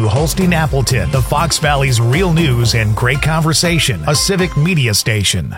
Holstein Appleton, the Fox Valley's real news and great conversation, a civic media station.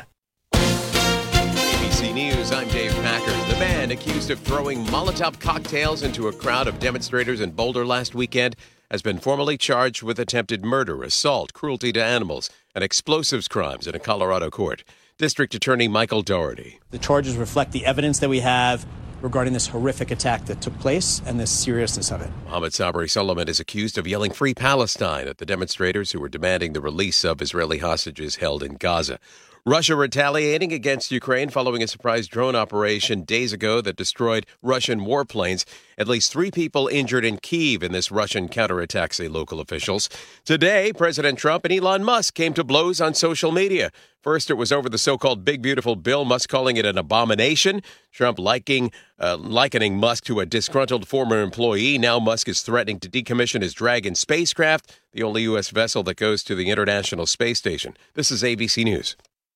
ABC News, I'm Dave Packer. The man accused of throwing Molotov cocktails into a crowd of demonstrators in Boulder last weekend has been formally charged with attempted murder, assault, cruelty to animals, and explosives crimes in a Colorado court. District Attorney Michael Doherty. The charges reflect the evidence that we have regarding this horrific attack that took place and the seriousness of it. Mohammed Sabri Solomon is accused of yelling "Free Palestine" at the demonstrators who were demanding the release of Israeli hostages held in Gaza. Russia retaliating against Ukraine following a surprise drone operation days ago that destroyed Russian warplanes. At least 3 people injured in Kyiv in this Russian counterattack, say local officials. Today, President Trump and Elon Musk came to blows on social media. First, it was over the so-called Big Beautiful Bill, Musk calling it an abomination. Trump likening Musk to a disgruntled former employee. Now Musk is threatening to decommission his Dragon spacecraft, the only U.S. vessel that goes to the International Space Station. This is ABC News.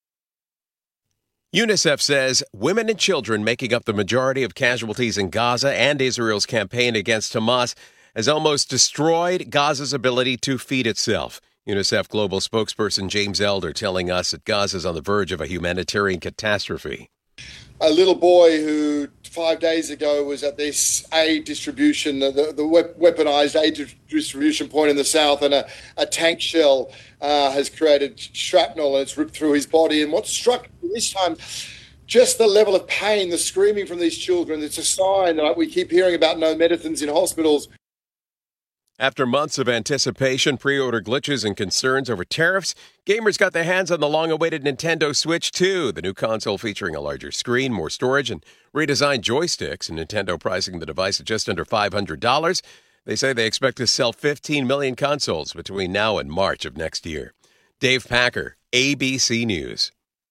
UNICEF says women and children making up the majority of casualties in Gaza and Israel's campaign against Hamas has almost destroyed Gaza's ability to feed itself. UNICEF global spokesperson James Elder telling us that Gaza is on the verge of a humanitarian catastrophe. A little boy who 5 days ago was at this aid distribution, the weaponized aid distribution point in the south, and a tank shell has created shrapnel and it's ripped through his body. And what struck me this time, just the level of pain, the screaming from these children. It's a sign that we keep hearing about no medicines in hospitals. After months of anticipation, pre-order glitches, and concerns over tariffs, gamers got their hands on the long-awaited Nintendo Switch 2, the new console featuring a larger screen, more storage, and redesigned joysticks, and Nintendo pricing the device at just under $500. They say they expect to sell 15 million consoles between now and March of next year. Dave Packer, ABC News.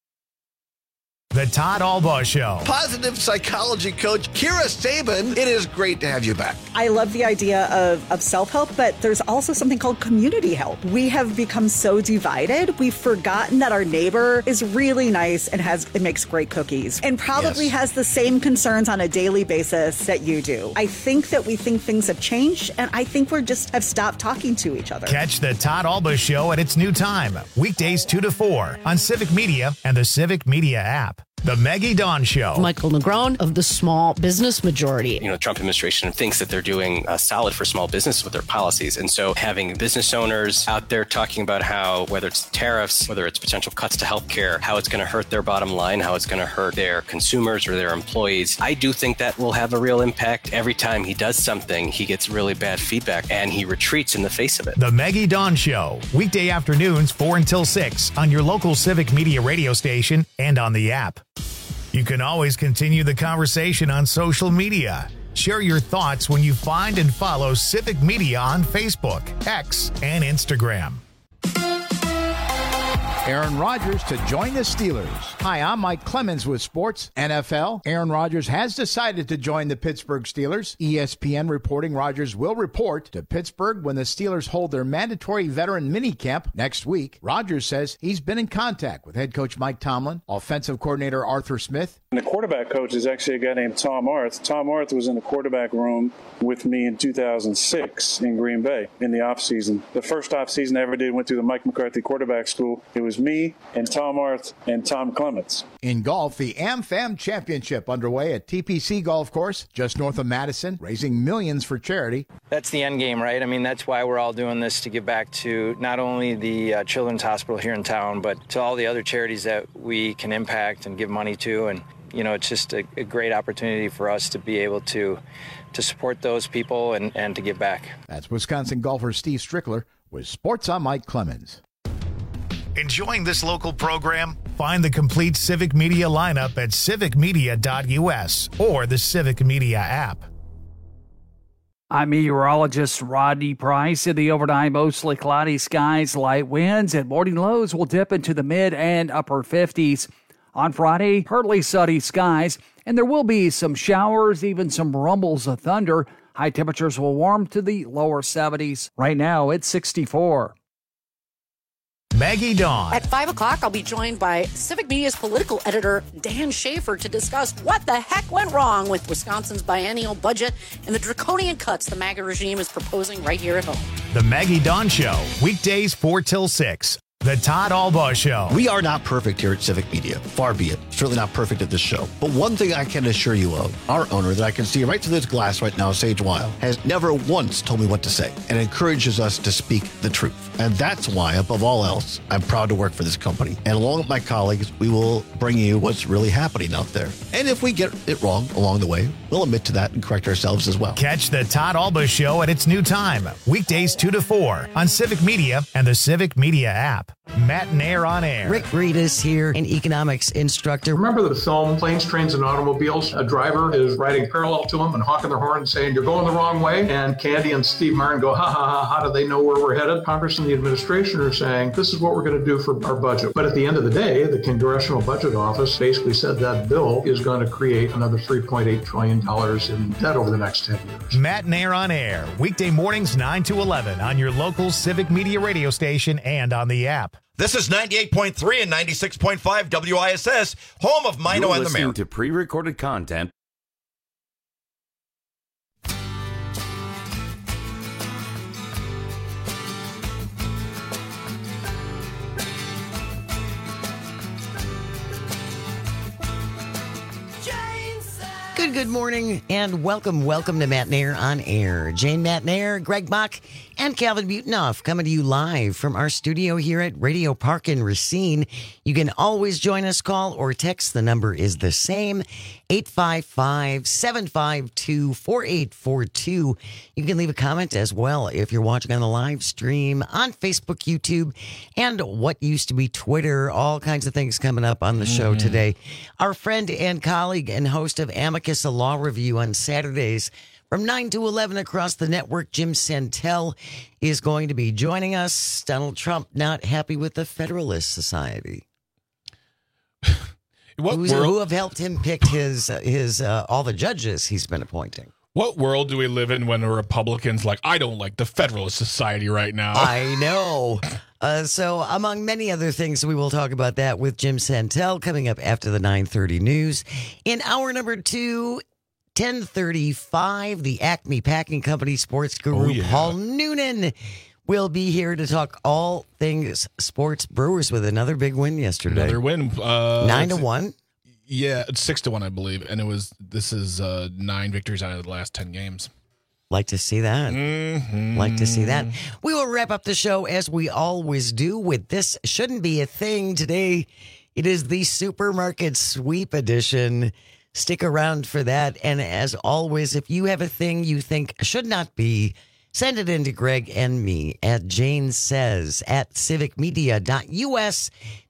The Todd Albaugh Show. Positive psychology coach Kira Sabin, it is great to have you back. I love the idea of self-help, but there's also something called community help. We have become so divided. We've forgotten that our neighbor is really nice and makes great cookies and probably has the same concerns on a daily basis that you do. I think that we think things have changed, and I think have stopped talking to each other. Catch the Todd Albaugh Show at its new time, weekdays 2 to 4 on Civic Media and the Civic Media app. The Maggie Dawn Show. Michael Negron of the Small Business Majority. The Trump administration thinks that they're doing solid for small business with their policies. And so having business owners out there talking about how, whether it's tariffs, whether it's potential cuts to healthcare, how it's going to hurt their bottom line, how it's going to hurt their consumers or their employees, I do think that will have a real impact. Every time he does something, he gets really bad feedback and he retreats in the face of it. The Maggie Dawn Show, weekday afternoons 4 until 6 on your local Civic Media radio station and on the app. You can always continue the conversation on social media. Share your thoughts when you find and follow Civic Media on Facebook, X, and Instagram. Aaron Rodgers to join the Steelers. Hi, I'm Mike Clemens with Sports NFL. Aaron Rodgers has decided to join the Pittsburgh Steelers. ESPN reporting Rodgers will report to Pittsburgh when the Steelers hold their mandatory veteran minicamp next week. Rodgers says he's been in contact with head coach Mike Tomlin, offensive coordinator Arthur Smith. And the quarterback coach is actually a guy named Tom Arth. Tom Arth was in the quarterback room with me in 2006 in Green Bay in the offseason. The first offseason I ever did went through the Mike McCarthy quarterback school. It was me and Tom Arth and Tom Clements. In golf, the AmFam Championship underway at TPC Golf Course, just north of Madison, raising millions for charity. That's the end game, right? I mean, that's why we're all doing this, to give back to not only the Children's Hospital here in town, but to all the other charities that we can impact and give money to. And, it's just a great opportunity for us to be able to support those people and to give back. That's Wisconsin golfer Steve Strickler with Sports on Mike Clemens. Enjoying this local program? Find the complete Civic Media lineup at civicmedia.us or the Civic Media app. I'm meteorologist Rodney Price. In the overnight, mostly cloudy skies, light winds, and morning lows will dip into the mid and upper 50s. On Friday, partly sunny skies, and there will be some showers, even some rumbles of thunder. High temperatures will warm to the lower 70s. Right now, it's 64. Maggie Dawn. At 5 o'clock, I'll be joined by Civic Media's political editor, Dan Schaefer, to discuss what the heck went wrong with Wisconsin's biennial budget and the draconian cuts the MAGA regime is proposing right here at home. The Maggie Dawn Show, weekdays 4 till 6. The Todd Albaugh Show. We are not perfect here at Civic Media. Far be it. Certainly not perfect at this show. But one thing I can assure you of, our owner that I can see right through this glass right now, Sage Weil, has never once told me what to say and encourages us to speak the truth. And that's why, above all else, I'm proud to work for this company. And along with my colleagues, we will bring you what's really happening out there. And if we get it wrong along the way, we'll admit to that and correct ourselves as well. Catch the Todd Albaugh Show at its new time, weekdays 2 to 4 on Civic Media and the Civic Media app. Matt and Air on Air. Rick Breedis here, an economics instructor. Remember the film Planes, Trains, and Automobiles? A driver is riding parallel to him and honking their horn and saying, "You're going the wrong way." And Candy and Steve Martin go, "Ha ha ha, how do they know where we're headed?" Congress and the administration are saying, "This is what we're going to do for our budget." But at the end of the day, the Congressional Budget Office basically said that bill is going to create another $3.8 trillion in debt over the next 10 years. Matt and Air on Air, weekday mornings 9 to 11 on your local Civic Media radio station and on the app. This is 98.3 and 96.5 WISS, home of Mino and the Mayor. You're listening to pre-recorded content. Good morning, and welcome to Matt and Air on Air. Jane Matt and Air, Greg Bach, and Calvin Butenoff coming to you live from our studio here at Radio Park in Racine. You can always join us, call or text. The number is the same, 855-752-4842. You can leave a comment as well if you're watching on the live stream on Facebook, YouTube, and what used to be Twitter. All kinds of things coming up on the show today. Our friend and colleague and host of Amicus, a law review on Saturdays from 9 to 11 across the network, Jim Santel, is going to be joining us. Donald Trump not happy with the Federalist Society. Who have helped him pick his all the judges he's been appointing. What world do we live in when a Republican's like, I don't like the Federalist Society right now? I know. So among many other things, we will talk about that with Jim Santel coming up after the 9:30 news. In hour number 2, 10:35, the Acme Packing Company sports guru Paul Noonan will be here to talk all things sports. Brewers with another big win yesterday. Another win. 9-1. Yeah, it's 6-1, I believe. And this is 9 victories out of the last 10 games. Like to see that. Mm-hmm. Like to see that. We will wrap up the show as we always do with This Shouldn't Be a Thing. Today, it is the Supermarket Sweep Edition. Stick around for that. And as always, if you have a thing you think should not be, send it in to Greg and me at Jane Says at civicmedia.us.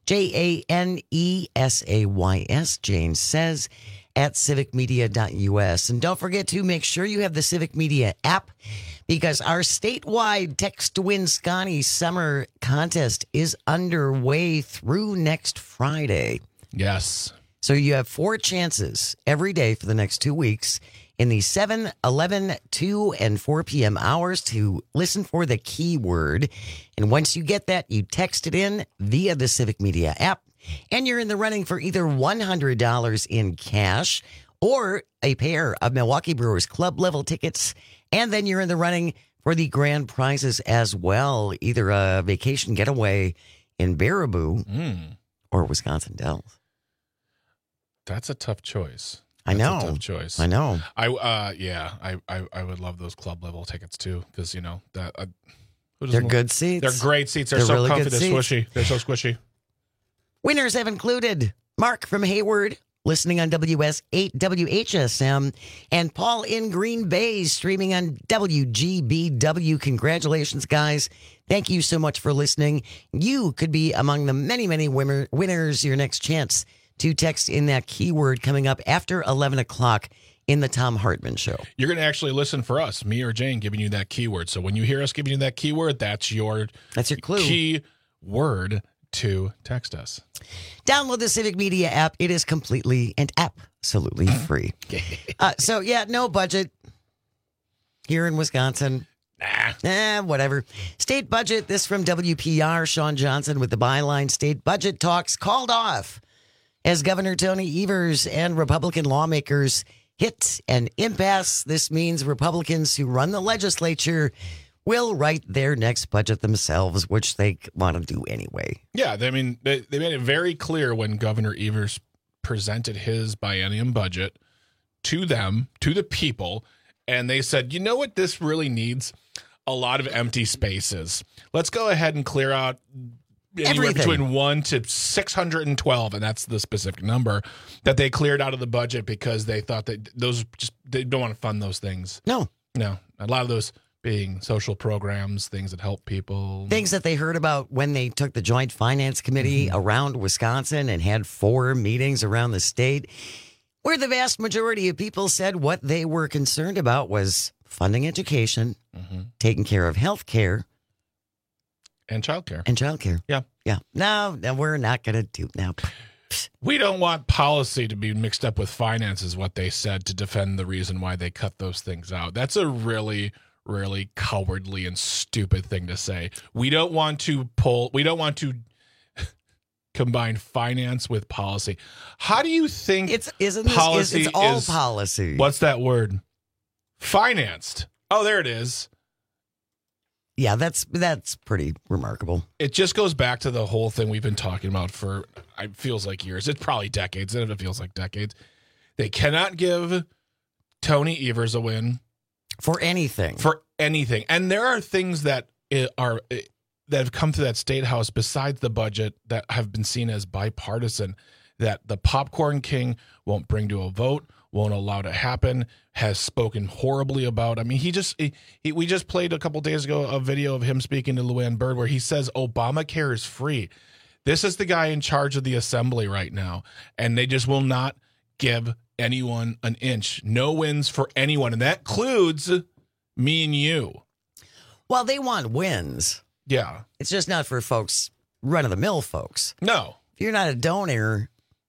JANESAYS. Jane Says at civicmedia.us. And don't forget to make sure you have the Civic Media app, because our statewide Text to Win Scotty summer contest is underway through next Friday. Yes. So you have 4 chances every day for the next 2 weeks in the 7, 11, 2, and 4 p.m. hours to listen for the keyword. And once you get that, you text it in via the Civic Media app, and you're in the running for either $100 in cash or a pair of Milwaukee Brewers club level tickets. And then you're in the running for the grand prizes as well, either a vacation getaway in Baraboo or Wisconsin Dells. That's a tough choice. I know. That's a tough choice. I know. I would love those club level tickets too, because they're good seats. They're great seats. They're so really comfy. good They're seats. squishy. They're so squishy. Winners have included Mark from Hayward, listening on WS8 WHSM, and Paul in Green Bay, streaming on WGBW. Congratulations, guys. Thank you so much for listening. You could be among the many, many winners. Your next chance to text in that keyword coming up after 11 o'clock in the Tom Hartman Show. You're going to actually listen for us, me or Jane, giving you that keyword. So when you hear us giving you that keyword, that's your clue. Key word to text us. Download the Civic Media app. It is completely and absolutely free. No budget here in Wisconsin. Whatever. State budget. This from WPR. Sean Johnson with the byline. State budget talks called off as Governor Tony Evers and Republican lawmakers hit an impasse. This means Republicans who run the legislature will write their next budget themselves, which they want to do anyway. Yeah, they made it very clear when Governor Evers presented his biennium budget to them, to the people, and they said, you know what this really needs? A lot of empty spaces. Let's go ahead and clear out anywhere between 1 to 612, and that's the specific number that they cleared out of the budget because they thought that they don't want to fund those things. No. A lot of those being social programs, things that help people. Things that they heard about when they took the Joint Finance Committee around Wisconsin and had 4 meetings around the state, where the vast majority of people said what they were concerned about was funding education, taking care of health care. And childcare. Yeah. No, we're not going to do now. We don't want policy to be mixed up with finance is what they said to defend the reason why they cut those things out. That's a really, really cowardly and stupid thing to say. We don't want to combine finance with policy. How do you think it's all policy? What's that word? Financed. Oh, there it is. Yeah, that's pretty remarkable. It just goes back to the whole thing we've been talking about for, it feels like years. It's probably decades, and it feels like decades. They cannot give Tony Evers a win. For anything. And there are things that have come through that state house besides the budget that have been seen as bipartisan that the popcorn king won't bring to a vote, won't allow to happen, has spoken horribly about. I mean, we just played a couple days ago a video of him speaking to Luann Byrd where he says Obamacare is free. This is the guy in charge of the assembly right now, and they just will not give anyone an inch. No wins for anyone, and that includes me and you. Well, they want wins. Yeah. It's just not for folks, run-of-the-mill folks. No. If you're not a donor,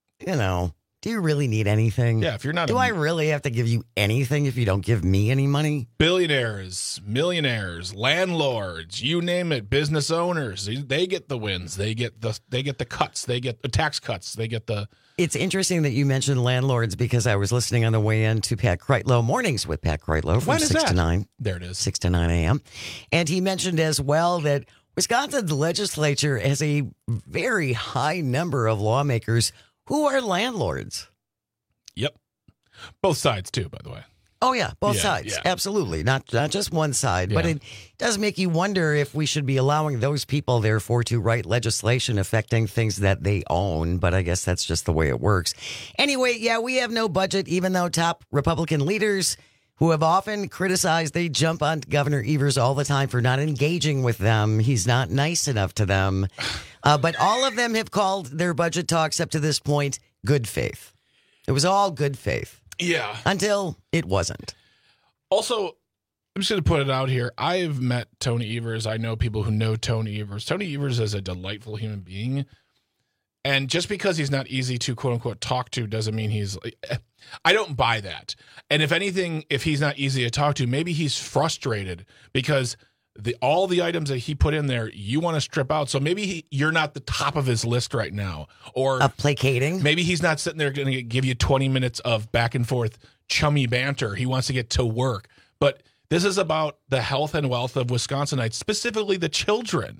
do you really need anything? Yeah, if you're not. Do I really have to give you anything if you don't give me any money? Billionaires, millionaires, landlords, you name it, business owners, they get the wins. They get the cuts. They get the tax cuts. They get the. It's interesting that you mentioned landlords because I was listening on the way in to Pat Kreitlow, Mornings with Pat Kreitlow from 6 to 9. There it is. 6 to 9 a.m. And he mentioned as well that Wisconsin's legislature has a very high number of lawmakers who are landlords. Yep. Both sides, too, by the way. Oh, yeah. Both sides. Yeah. Absolutely. Not just one side. Yeah. But it does make you wonder if we should be allowing those people, therefore, to write legislation affecting things that they own. But I guess that's just the way it works. Anyway, yeah, we have no budget, even though top Republican leaders who have often criticized, they jump on Governor Evers all the time for not engaging with them. He's not nice enough to them. But all of them have called their budget talks up to this point good faith. It was all good faith. Yeah. Until it wasn't. Also, I'm just going to put it out here. I've met Tony Evers. I know people who know Tony Evers. Tony Evers is a delightful human being. And just because he's not easy to, quote unquote, talk to doesn't mean he's. I don't buy that. And if anything, if he's not easy to talk to, maybe he's frustrated because all the items that he put in there, you want to strip out. So maybe you're not the top of his list right now. Or placating. Maybe he's not sitting there going to give you 20 minutes of back and forth chummy banter. He wants to get to work. But this is about the health and wealth of Wisconsinites, specifically the children.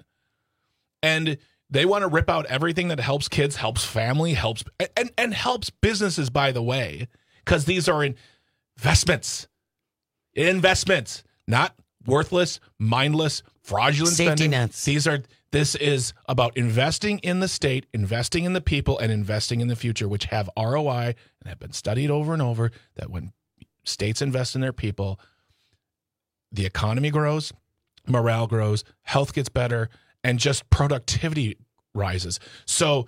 And they want to rip out everything that helps kids, helps family, helps and helps businesses, by the way, because these are investments. Investments, not worthless, mindless, fraudulent safety spending. Nets. This is about investing in the state, investing in the people, and investing in the future, which have ROI and have been studied over and over that when states invest in their people, the economy grows, morale grows, health gets better, and just productivity rises. So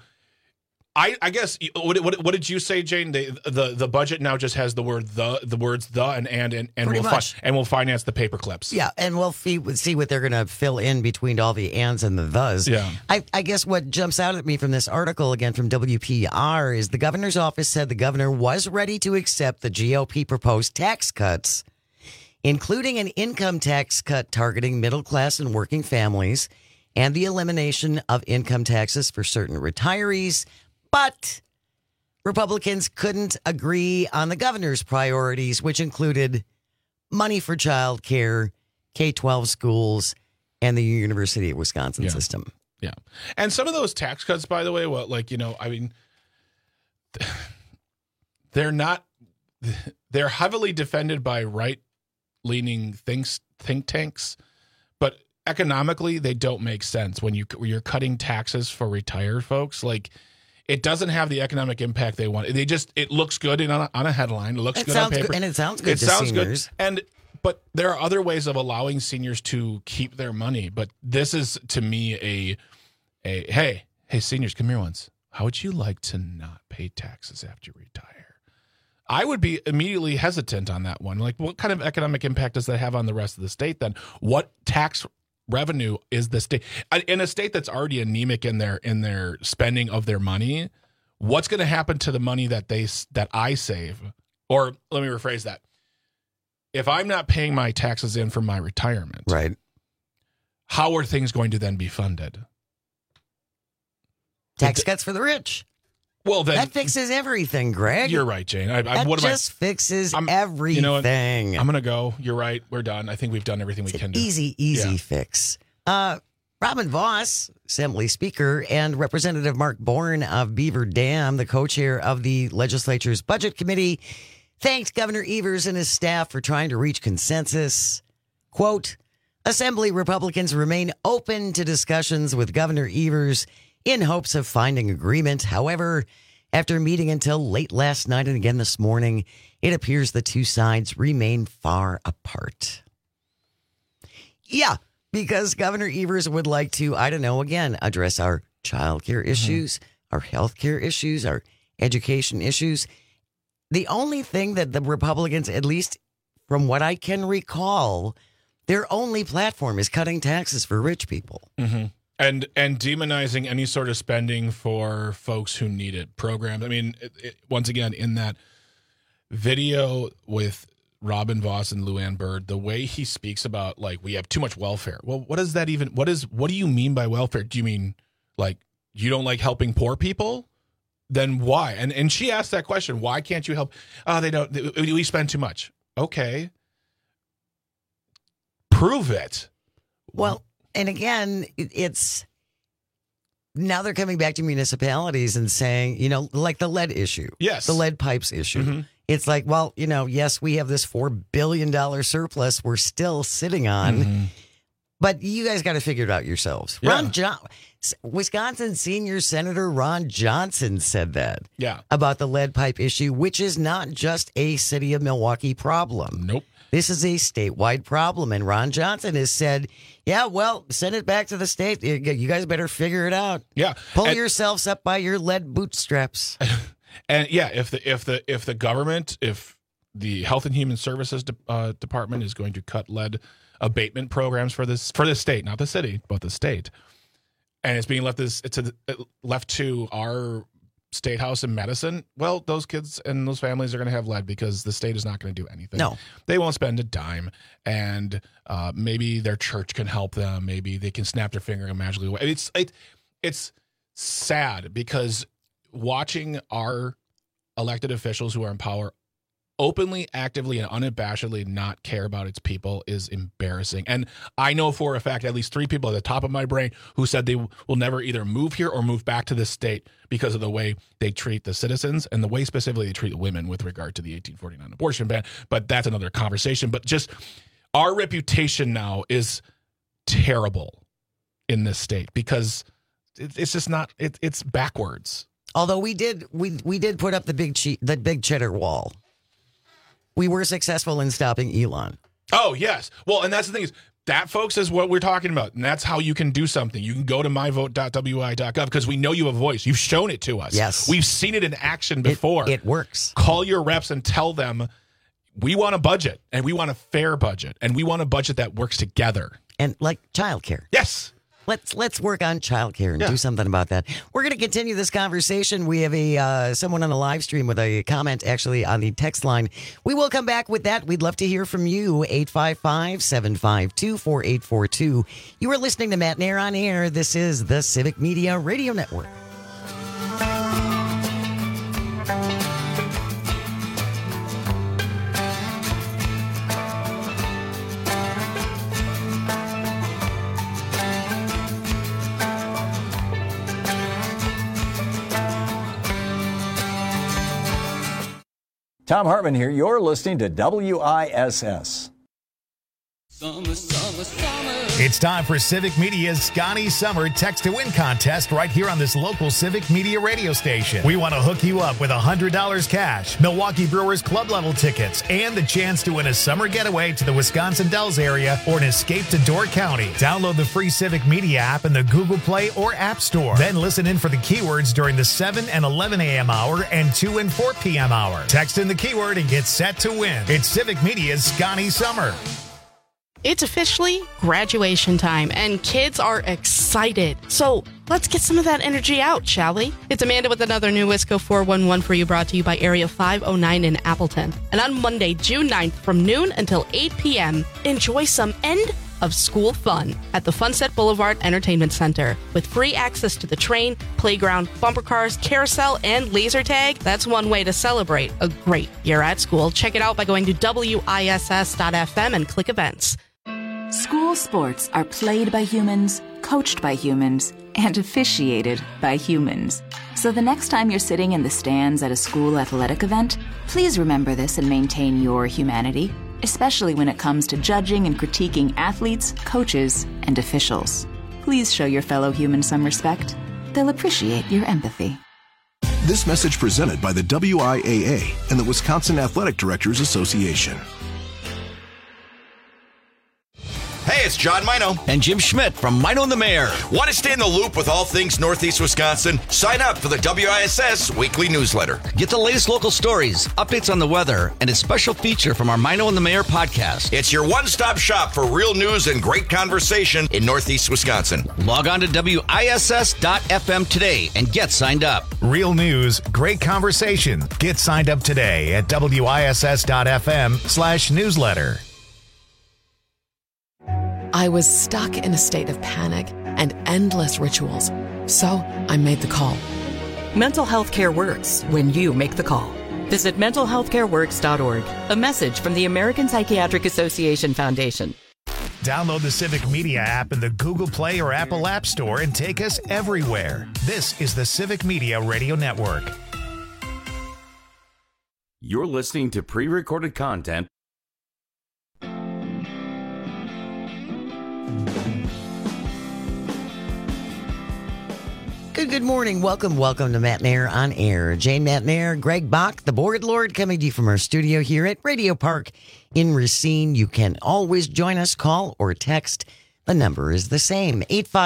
I guess what did you say, Jane? The budget now just has the words the and we'll finance the paper clips. Yeah, and we'll see what they're going to fill in between all the ands and the thes. Yeah. I guess what jumps out at me from this article again from WPR is the governor's office said the governor was ready to accept the GOP proposed tax cuts including an income tax cut targeting middle class and working families and the elimination of income taxes for certain retirees. But Republicans couldn't agree on the governor's priorities, which included money for child care, K-12 schools, and the University of Wisconsin system. Yeah. And some of those tax cuts, by the way, they're heavily defended by right-leaning think tanks, but economically they don't make sense when you're cutting taxes for retired folks. Like, it doesn't have the economic impact they want. It looks good on a headline. It looks good on paper. And it sounds good to seniors. But there are other ways of allowing seniors to keep their money. But this is, to me, hey, seniors, come here once. How would you like to not pay taxes after you retire? I would be immediately hesitant on that one. Like, what kind of economic impact does that have on the rest of the state then? What tax revenue is the state in a state that's already anemic in their spending of their money? What's going to happen to the money that I save? Or let me rephrase that. If I'm not paying my taxes in for my retirement, right? How are things going to then be funded? Tax cuts for the rich. Well, then that fixes everything, Greg. You're right, Jane. Fixes everything. You know what? I'm going to go. You're right. We're done. I think we've done everything we can do. Easy fix. Robin Vos, Assembly Speaker, and Representative Mark Bourne of Beaver Dam, the co-chair of the legislature's Budget Committee, thanked Governor Evers and his staff for trying to reach consensus. Quote, Assembly Republicans remain open to discussions with Governor Evers in hopes of finding agreement. However, after meeting until late last night and again this morning, it appears the two sides remain far apart. Yeah, because Governor Evers would like to, again, address our child care issues, our health care issues, our education issues. The only thing that the Republicans, at least from what I can recall, their only platform is cutting taxes for rich people. Mm-hmm. And demonizing any sort of spending for folks who need it. Programs. I mean, once again, in that video with Robin Vos and Luann Byrd, the way he speaks about, like, we have too much welfare. Well, what does that even, what do you mean by welfare? Do you mean, like, you don't like helping poor people? Then why? And she asked that question. Why can't you help? We spend too much. Okay. Prove it. Well, and again, it's now they're coming back to municipalities and saying, like the lead issue. Yes. The lead pipes issue. Mm-hmm. It's like, well, yes, we have this $4 billion surplus we're still sitting on. Mm-hmm. But you guys got to figure it out yourselves. Yeah. Wisconsin senior Senator Ron Johnson said that about the lead pipe issue, which is not just a city of Milwaukee problem. Nope. This is a statewide problem. And Ron Johnson has said, send it back to the state. You guys better figure it out. Yeah. Pull yourselves up by your lead bootstraps. And if the government, if the Health and Human Services Department is going to cut lead abatement programs for the state, not the city, but the state, and it's being left to our state house in Madison, well, those kids and those families are going to have lead because the state is not going to do anything. No, they won't spend a dime, and maybe their church can help them. Maybe they can snap their finger and magically away. It's sad because watching our elected officials who are in power openly, actively, and unabashedly not care about its people is embarrassing. And I know for a fact at least 3 people at the top of my brain who said they will never either move here or move back to this state because of the way they treat the citizens and the way specifically they treat women with regard to the 1849 abortion ban. But that's another conversation. But just our reputation now is terrible in this state because it's just not, it's backwards. Although we did put up the big cheddar wall. We were successful in stopping Elon. Oh, yes. Well, and that's the thing is that, folks, is what we're talking about. And that's how you can do something. You can go to myvote.wi.gov because we know you have a voice. You've shown it to us. Yes. We've seen it in action before. It works. Call your reps and tell them we want a budget and we want a fair budget and we want a budget that works together. And like childcare. Yes. Let's work on childcare and do something about that. We're going to continue this conversation. We have someone on the live stream with a comment actually on the text line. We will come back with that. We'd love to hear from you. 855-752-4842. You are listening to Matt Nair on Air. This is the Civic Media Radio Network. Tom Hartman here. You're listening to WISS. It's time for Civic Media's Scotty Summer Text to Win contest right here on this local Civic Media radio station. We want to hook you up with $100 cash, Milwaukee Brewers club level tickets, and the chance to win a summer getaway to the Wisconsin Dells area or an escape to Door County. Download the free Civic Media app in the Google Play or App Store. Then listen in for the keywords during the 7 and 11 a.m. hour and 2 and 4 p.m. hour. Text in the keyword and get set to win. It's Civic Media's Scotty Summer. It's officially graduation time, and kids are excited. So let's get some of that energy out, shall we? It's Amanda with another new Wisco 411 for you, brought to you by Area 509 in Appleton. And on Monday, June 9th, from noon until 8 p.m., enjoy some end of school fun at the Funset Boulevard Entertainment Center. With free access to the train, playground, bumper cars, carousel, and laser tag, that's one way to celebrate a great year at school. Check it out by going to WISS.FM and click events. School sports are played by humans, coached by humans, and officiated by humans. So the next time you're sitting in the stands at a school athletic event, please remember this and maintain your humanity, especially when it comes to judging and critiquing athletes, coaches, and officials. Please show your fellow humans some respect. They'll appreciate your empathy. This message presented by the WIAA and the Wisconsin Athletic Directors Association. Hey, it's John Mino. And Jim Schmidt from Mino and the Mayor. Want to stay in the loop with all things Northeast Wisconsin? Sign up for the WISS weekly newsletter. Get the latest local stories, updates on the weather, and a special feature from our Mino and the Mayor podcast. It's your one-stop shop for real news and great conversation in Northeast Wisconsin. Log on to WISS.FM today and get signed up. Real news, great conversation. Get signed up today at WISS.FM/newsletter. I was stuck in a state of panic and endless rituals, so I made the call. Mental health care works when you make the call. Visit mentalhealthcareworks.org. A message from the American Psychiatric Association Foundation. Download the Civic Media app in the Google Play or Apple App Store and take us everywhere. This is the Civic Media Radio Network. You're listening to pre-recorded content. Good morning. Welcome to Matt Nair on Air. Jane Matt Nair, Greg Bach, the board lord, coming to you from our studio here at Radio Park in Racine. You can always join us, call or text. The number is the same,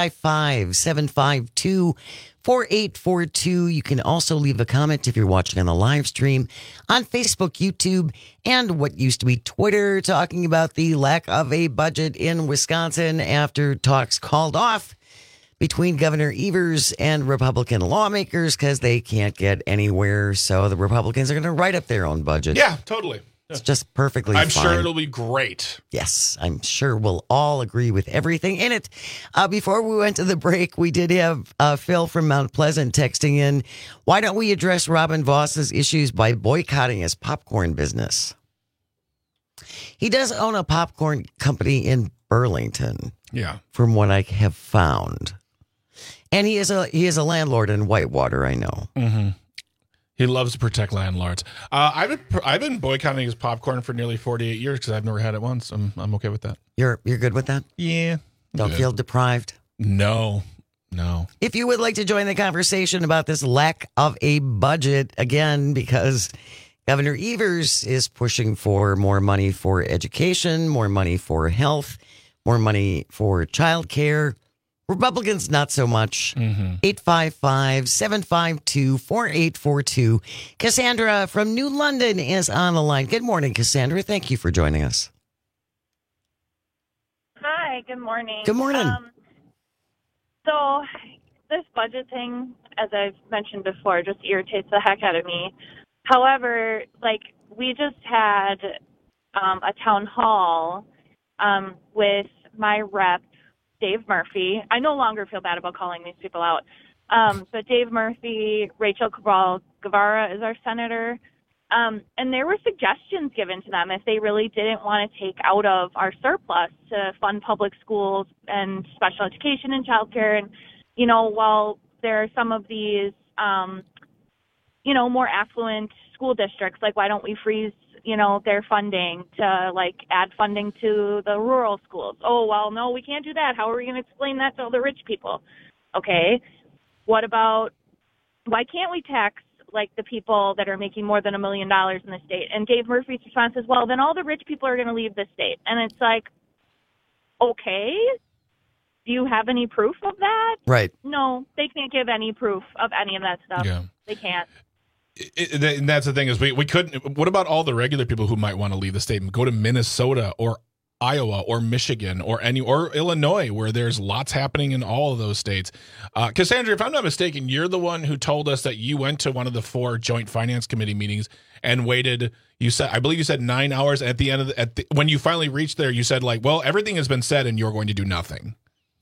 855-752-4842. You can also leave a comment if you're watching on the live stream on Facebook, YouTube, and what used to be Twitter, talking about the lack of a budget in Wisconsin after talks called off between Governor Evers and Republican lawmakers because they can't get anywhere. So the Republicans are going to write up their own budget. Yeah, totally. It's just perfectly fine. I'm sure it'll be great. Yes, I'm sure we'll all agree with everything in it. Before we went to the break, we did have Phil from Mount Pleasant texting in, why don't we address Robin Voss's issues by boycotting his popcorn business? He does own a popcorn company in Burlington. Yeah. From what I have found. And he is a landlord in Whitewater, I know. Mm-hmm. He loves to protect landlords. I've been boycotting his popcorn for nearly 48 years because I've never had it once. I'm okay with that. You're good with that? Yeah. Don't feel deprived? No. If you would like to join the conversation about this lack of a budget, again, because Governor Evers is pushing for more money for education, more money for health, more money for childcare. Republicans, not so much. 855-752-4842. Cassandra from New London is on the line. Good morning, Cassandra. Thank you for joining us. Hi, good morning. Good morning. So this budget thing, as I've mentioned before, just irritates the heck out of me. However, like, we just had a town hall with my rep, Dave Murphy. I no longer feel bad about calling these people out. But Dave Murphy, Rachel Cabral Guevara is our senator. And there were suggestions given to them if they really didn't want to take out of our surplus to fund public schools and special education and childcare. And, you know, while there are some of these, you know, more affluent school districts, like, why don't we freeze, you know, their funding to, like, add funding to the rural schools? Oh, well, no, we can't do that. How are we going to explain that to all the rich people? Okay. What about, why can't we tax, like, the people that are making more than $1 million in the state? And Dave Murphy's response is, well, then all the rich people are going to leave the state. And it's like, okay, do you have any proof of that? Right. No, they can't give any proof of any of that stuff. Yeah. They can't. And that's the thing is we couldn't. What about all the regular people who might want to leave the state and go to Minnesota or Iowa or Michigan or Illinois, where there's lots happening in all of those states? Cassandra, if I'm not mistaken, you're the one who told us that you went to one of the 4 Joint Finance Committee meetings and waited. I believe you said 9 hours. At the end of when you finally reached there, you said, like, well, everything has been said and you're going to do nothing.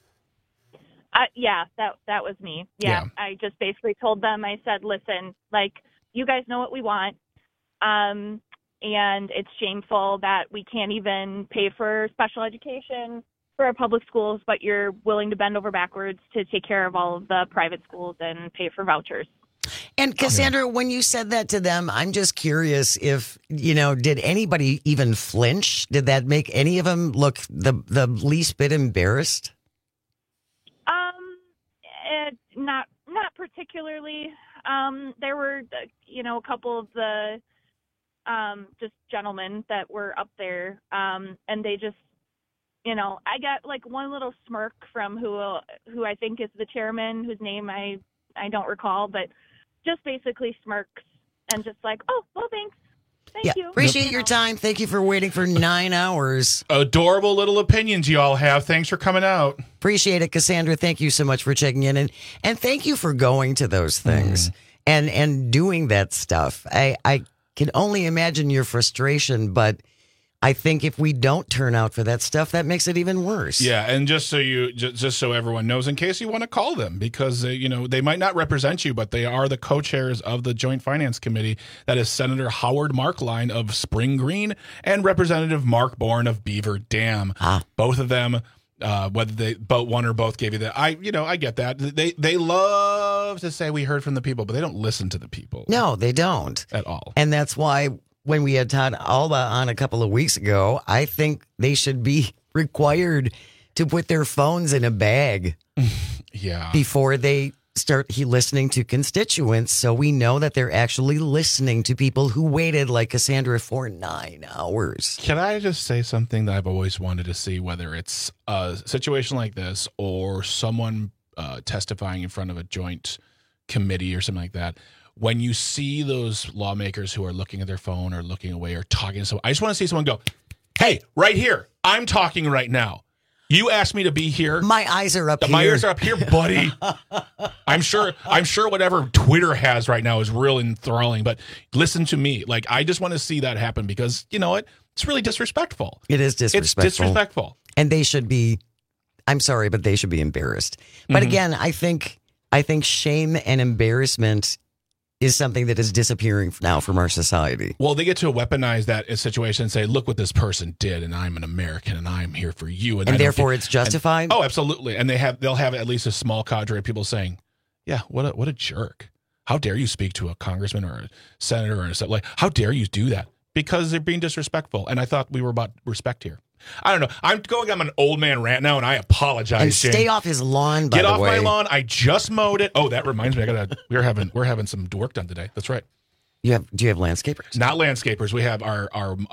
Yeah, that was me. Yeah, I just basically told them, I said, listen, like, you guys know what we want. And it's shameful that we can't even pay for special education for our public schools, but you're willing to bend over backwards to take care of all of the private schools and pay for vouchers. And Cassandra, when you said that to them, I'm just curious if, you know, did anybody even flinch? Did that make any of them look the least bit embarrassed? Not particularly. There were, you know, a couple of the just gentlemen that were up there, and they just, you know, I got like one little smirk from who I think is the chairman, whose name I don't recall, but just basically smirks and just like, oh, well, thanks. Thank you. Appreciate your time. Thank you for waiting for 9 hours. Adorable little opinions you all have. Thanks for coming out. Appreciate it, Cassandra. Thank you so much for checking in. And thank you for going to those things and doing that stuff. I can only imagine your frustration, but I think if we don't turn out for that stuff, that makes it even worse. Yeah, and just so everyone knows, in case you want to call them, because you know, they might not represent you, but they are the co-chairs of the Joint Finance Committee. That is Senator Howard Markline of Spring Green and Representative Mark Bourne of Beaver Dam. Both of them, whether one or both gave you that. I get that. They love to say we heard from the people, but they don't listen to the people. No, they don't at all. And that's why, when we had Todd Alba on a couple of weeks ago, I think they should be required to put their phones in a bag before they start listening to constituents, so we know that they're actually listening to people who waited, like Cassandra, for 9 hours. Can I just say something that I've always wanted to see, whether it's a situation like this or someone testifying in front of a joint committee or something like that? When you see those lawmakers who are looking at their phone or looking away or talking to someone, I just want to see someone go, hey, right here, I'm talking right now. You asked me to be here. My eyes are up here. My ears are up here, buddy. I'm sure whatever Twitter has right now is real enthralling, but listen to me. Like, I just want to see that happen because, you know what? It's really disrespectful. It is disrespectful. It's disrespectful. And they should be, I'm sorry, but they should be embarrassed. But again, I think shame and embarrassment is something that is disappearing now from our society. Well, they get to weaponize that situation and say, look what this person did, and I'm an American, and I'm here for you. And therefore it's justified? Oh, absolutely. And they'll have at least a small cadre of people saying, yeah, what a jerk. How dare you speak to a congressman or a senator or something? Like, how dare you do that? Because they're being disrespectful. And I thought we were about respect here. I don't know. I'm going on an old man rant now, and I apologize. And Shane. stay off his lawn, by the way. Get off my lawn. I just mowed it. Oh, that reminds me. We're having some work done today. That's right. Do you have landscapers? Not landscapers. We have our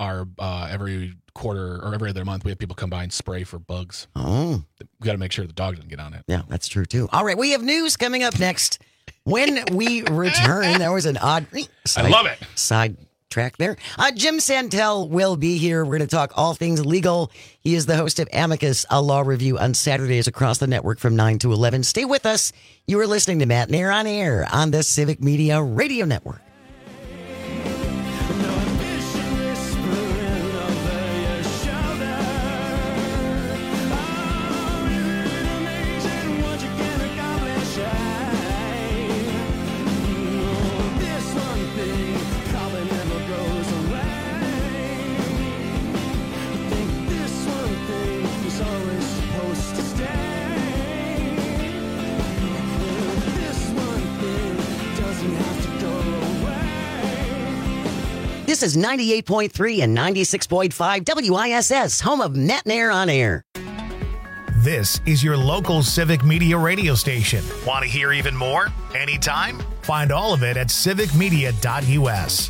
every quarter or every other month we have people come by and spray for bugs. Oh, we got to make sure the dog doesn't get on it. Yeah, that's true too. All right, we have news coming up next. When we return, there was an odd. I love it. Side track there. Jim Santel will be here. We're going to talk all things legal. He is the host of Amicus, a law review on Saturdays across the network from 9 to 11. Stay with us. You are listening to Matt Nair on Air on the Civic Media Radio Network. This is 98.3 and 96.5 WISS, home of Matt Nair on Air. This is your local Civic Media radio station. Want to hear even more? Anytime? Find all of it at civicmedia.us.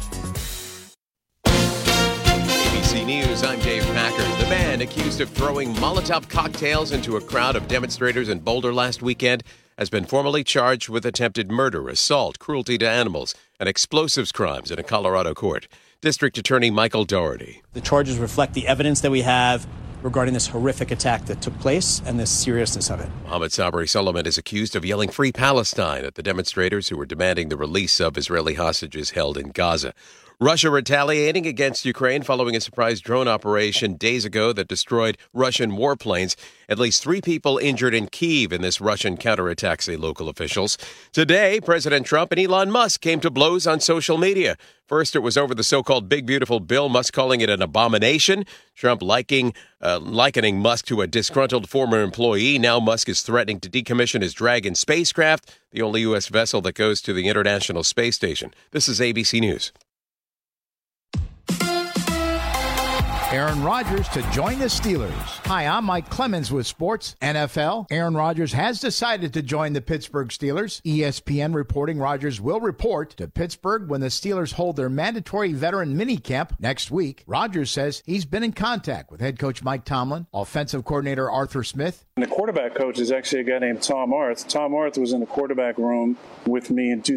ABC News, I'm Dave Packer. The man accused of throwing Molotov cocktails into a crowd of demonstrators in Boulder last weekend has been formally charged with attempted murder, assault, cruelty to animals, and explosives crimes in a Colorado court. District Attorney Michael Doherty. The charges reflect the evidence that we have regarding this horrific attack that took place and the seriousness of it. Mohammed Sabri Solomon is accused of yelling "Free Palestine" at the demonstrators who were demanding the release of Israeli hostages held in Gaza. Russia retaliating against Ukraine following a surprise drone operation days ago that destroyed Russian warplanes. At least 3 people injured in Kyiv in this Russian counterattack, say local officials. Today, President Trump and Elon Musk came to blows on social media. First, it was over the so-called Big Beautiful Bill, Musk calling it an abomination. Trump likening Musk to a disgruntled former employee. Now Musk is threatening to decommission his Dragon spacecraft, the only U.S. vessel that goes to the International Space Station. This is ABC News. Aaron Rodgers to join the Steelers. Hi, I'm Mike Clemens with Sports NFL. Aaron Rodgers has decided to join the Pittsburgh Steelers. ESPN reporting Rodgers will report to Pittsburgh when the Steelers hold their mandatory veteran minicamp next week. Rodgers says he's been in contact with head coach Mike Tomlin, offensive coordinator Arthur Smith. And the quarterback coach is actually a guy named Tom Arth. Tom Arth was in the quarterback room with me in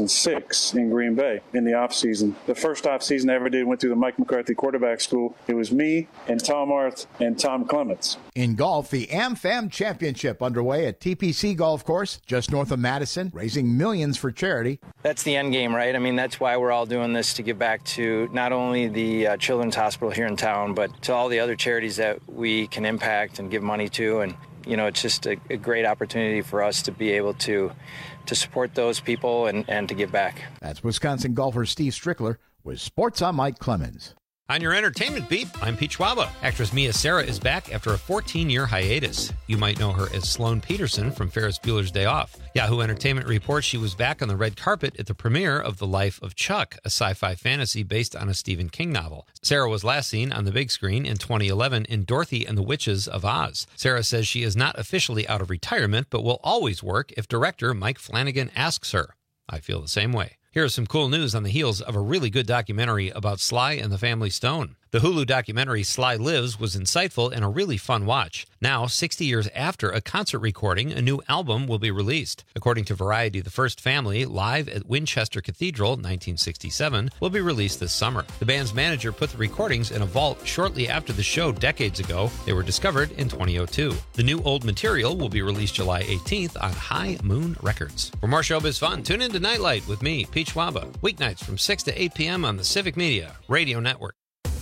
2006 in Green Bay in the offseason. The first offseason I ever did went through the Mike McCarthy quarterback school. It was me and Tom Arth and Tom Clements. In golf, the AmFam Championship underway at TPC Golf Course, just north of Madison, raising millions for charity. That's the end game, right? I mean, that's why we're all doing this, to give back to not only the Children's Hospital here in town, but to all the other charities that we can impact and give money to. And, you know, it's just a great opportunity for us to be able to support those people and to give back. That's Wisconsin golfer Steve Strickler with Sports. I'm Mike Clemens. On your entertainment beat, I'm Pete Schwaba. Actress Mia Sara is back after a 14-year hiatus. You might know her as Sloane Peterson from Ferris Bueller's Day Off. Yahoo Entertainment reports she was back on the red carpet at the premiere of The Life of Chuck, a sci-fi fantasy based on a Stephen King novel. Sara was last seen on the big screen in 2011 in Dorothy and the Witches of Oz. Sara says she is not officially out of retirement, but will always work if director Mike Flanagan asks her. I feel the same way. Here's some cool news on the heels of a really good documentary about Sly and the Family Stone. The Hulu documentary Sly Lives was insightful and a really fun watch. Now, 60 years after a concert recording, a new album will be released. According to Variety, The First Family, live at Winchester Cathedral, 1967, will be released this summer. The band's manager put the recordings in a vault shortly after the show decades ago. They were discovered in 2002. The new old material will be released July 18th on High Moon Records. For more showbiz fun, tune in to Nightlight with me, Pete Schwaba, weeknights from 6 to 8 p.m. on the Civic Media Radio Network.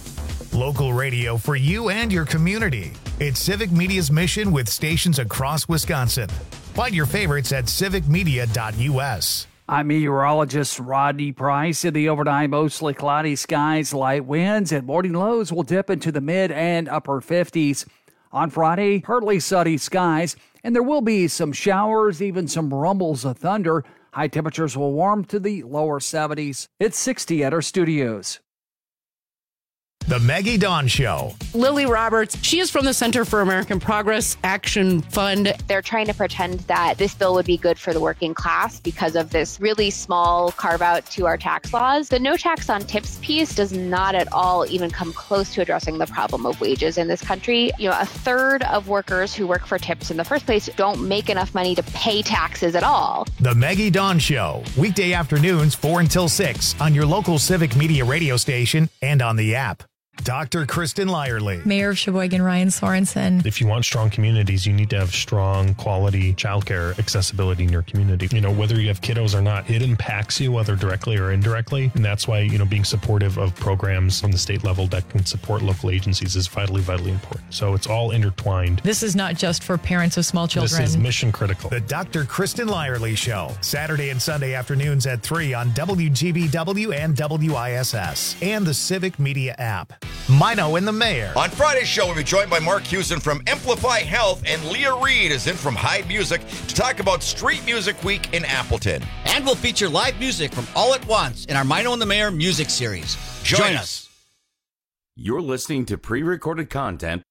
Local radio for you and your community. It's Civic Media's mission with stations across Wisconsin. Find your favorites at civicmedia.us. I'm meteorologist Rodney Price. In the overnight, mostly cloudy skies, light winds, and morning lows will dip into the mid and upper 50s. On Friday, partly sunny skies, and there will be some showers, even some rumbles of thunder. High temperatures will warm to the lower 70s. It's 60 at our studios. The Maggie Dawn Show. Lily Roberts, she is from the Center for American Progress Action Fund. They're trying to pretend that this bill would be good for the working class because of this really small carve out to our tax laws. The no tax on tips piece does not at all even come close to addressing the problem of wages in this country. You know, a third of workers who work for tips in the first place don't make enough money to pay taxes at all. The Maggie Dawn Show. Weekday afternoons 4 until 6 on your local Civic Media radio station and on the app. Dr. Kristen Lyerly. Mayor of Sheboygan, Ryan Sorensen. If you want strong communities, you need to have strong quality childcare accessibility in your community. You know, whether you have kiddos or not, it impacts you whether directly or indirectly. And that's why, you know, being supportive of programs from the state level that can support local agencies is vitally, vitally important. So it's all intertwined. This is not just for parents of small children. This is mission critical. The Dr. Kristen Lyerly Show. Saturday and Sunday afternoons at 3 on WGBW and WISS and the Civic Media app. Mino and the Mayor. On Friday's show, we'll be joined by Mark Hewson from Amplify Health, and Leah Reed is in from Hyde Music to talk about Street Music Week in Appleton. And we'll feature live music from All at Once in our Mino and the Mayor music series. Join us. You're listening to pre-recorded content.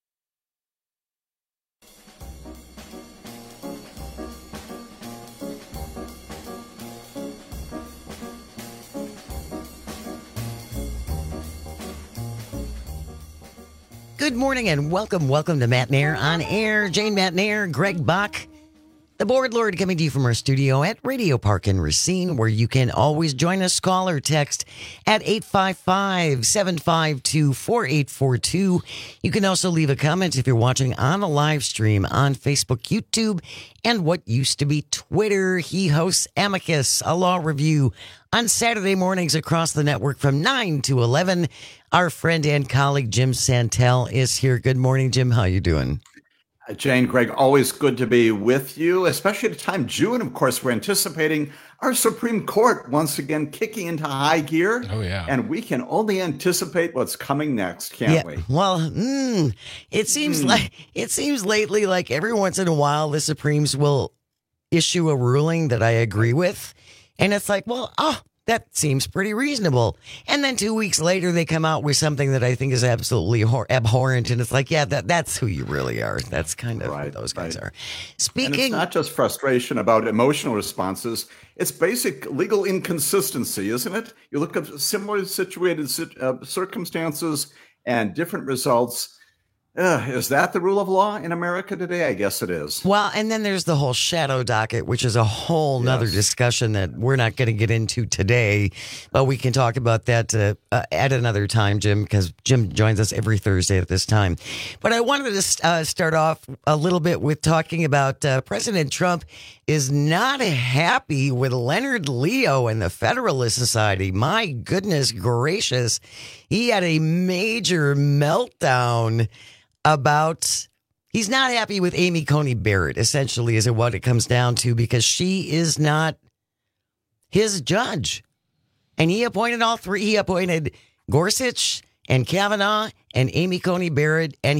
Good morning and welcome to Matt Nair on Air. Jane Matt Nair, Greg Bach, the Board Lord, coming to you from our studio at Radio Park in Racine, where you can always join us. Call or text at 855-752-4842. You can also leave a comment if you're watching on a live stream on Facebook, YouTube, and what used to be Twitter. He hosts Amicus, a law review, on Saturday mornings across the network from 9 to 11. Our friend and colleague Jim Santel is here. Good morning, Jim. How you doing? Jane, Greg, always good to be with you, especially at a time, June. Of course, we're anticipating our Supreme Court once again kicking into high gear. Oh, yeah. And we can only anticipate what's coming next, can't we? Well, it seems lately like every once in a while the Supremes will issue a ruling that I agree with. And it's like, well, that seems pretty reasonable. And then 2 weeks later, they come out with something that I think is absolutely abhorrent. And it's like, yeah, that's who you really are. That's kind of who those guys are. And it's not just frustration about emotional responses. It's basic legal inconsistency, isn't it? You look at similarly situated circumstances and different results. Is that the rule of law in America today? I guess it is. Well, and then there's the whole shadow docket, which is a whole nother discussion that we're not going to get into today, but we can talk about that at another time, Jim, because Jim joins us every Thursday at this time. But I wanted to start off a little bit with talking about President Trump is not happy with Leonard Leo and the Federalist Society. My goodness gracious. He had a major meltdown about he's not happy with Amy Coney Barrett, essentially, is what it comes down to, because she is not his judge. And he appointed all three. He appointed Gorsuch and Kavanaugh and Amy Coney Barrett. And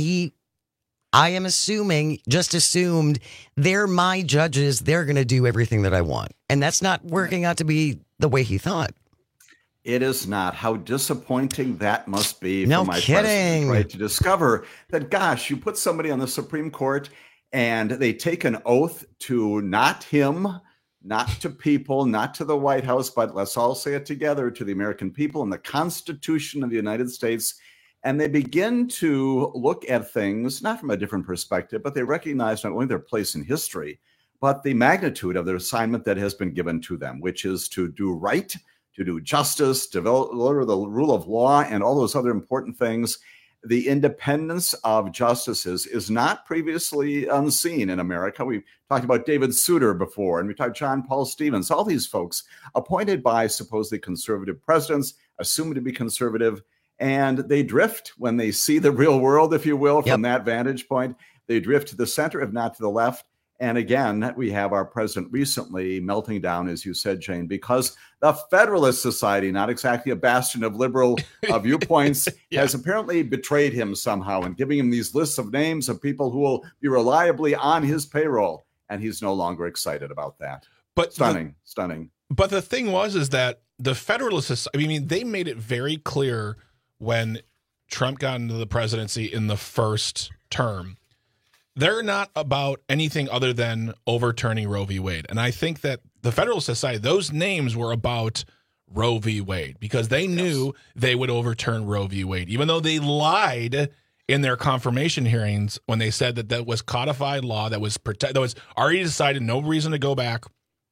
I am just assumed they're my judges. They're going to do everything that I want. And that's not working out to be the way he thought. It is not. How disappointing that must be no for my kidding. president, right? To discover that, gosh, you put somebody on the Supreme Court and they take an oath to not him, not to people, not to the White House, but let's all say it together, to the American people and the Constitution of the United States. And they begin to look at things, not from a different perspective, but they recognize not only their place in history, but the magnitude of their assignment that has been given to them, which is to do right, to do justice, deliver the rule of law, and all those other important things. The independence of justices is not previously unseen in America. We've talked about David Souter before, and we talked John Paul Stevens, all these folks appointed by supposedly conservative presidents, assumed to be conservative, and they drift when they see the real world, if you will, from that vantage point. They drift to the center, if not to the left. And again, we have our president recently melting down, as you said, Jane, because the Federalist Society, not exactly a bastion of liberal viewpoints, has apparently betrayed him somehow and giving him these lists of names of people who will be reliably on his payroll. And he's no longer excited about that. But stunning. But the thing is that the Federalist Society, I mean, they made it very clear when Trump got into the presidency in the first term, they're not about anything other than overturning Roe v. Wade. And I think that the Federalist Society, those names were about Roe v. Wade because they knew they would overturn Roe v. Wade, even though they lied in their confirmation hearings when they said that that was codified law, that was already decided, no reason to go back.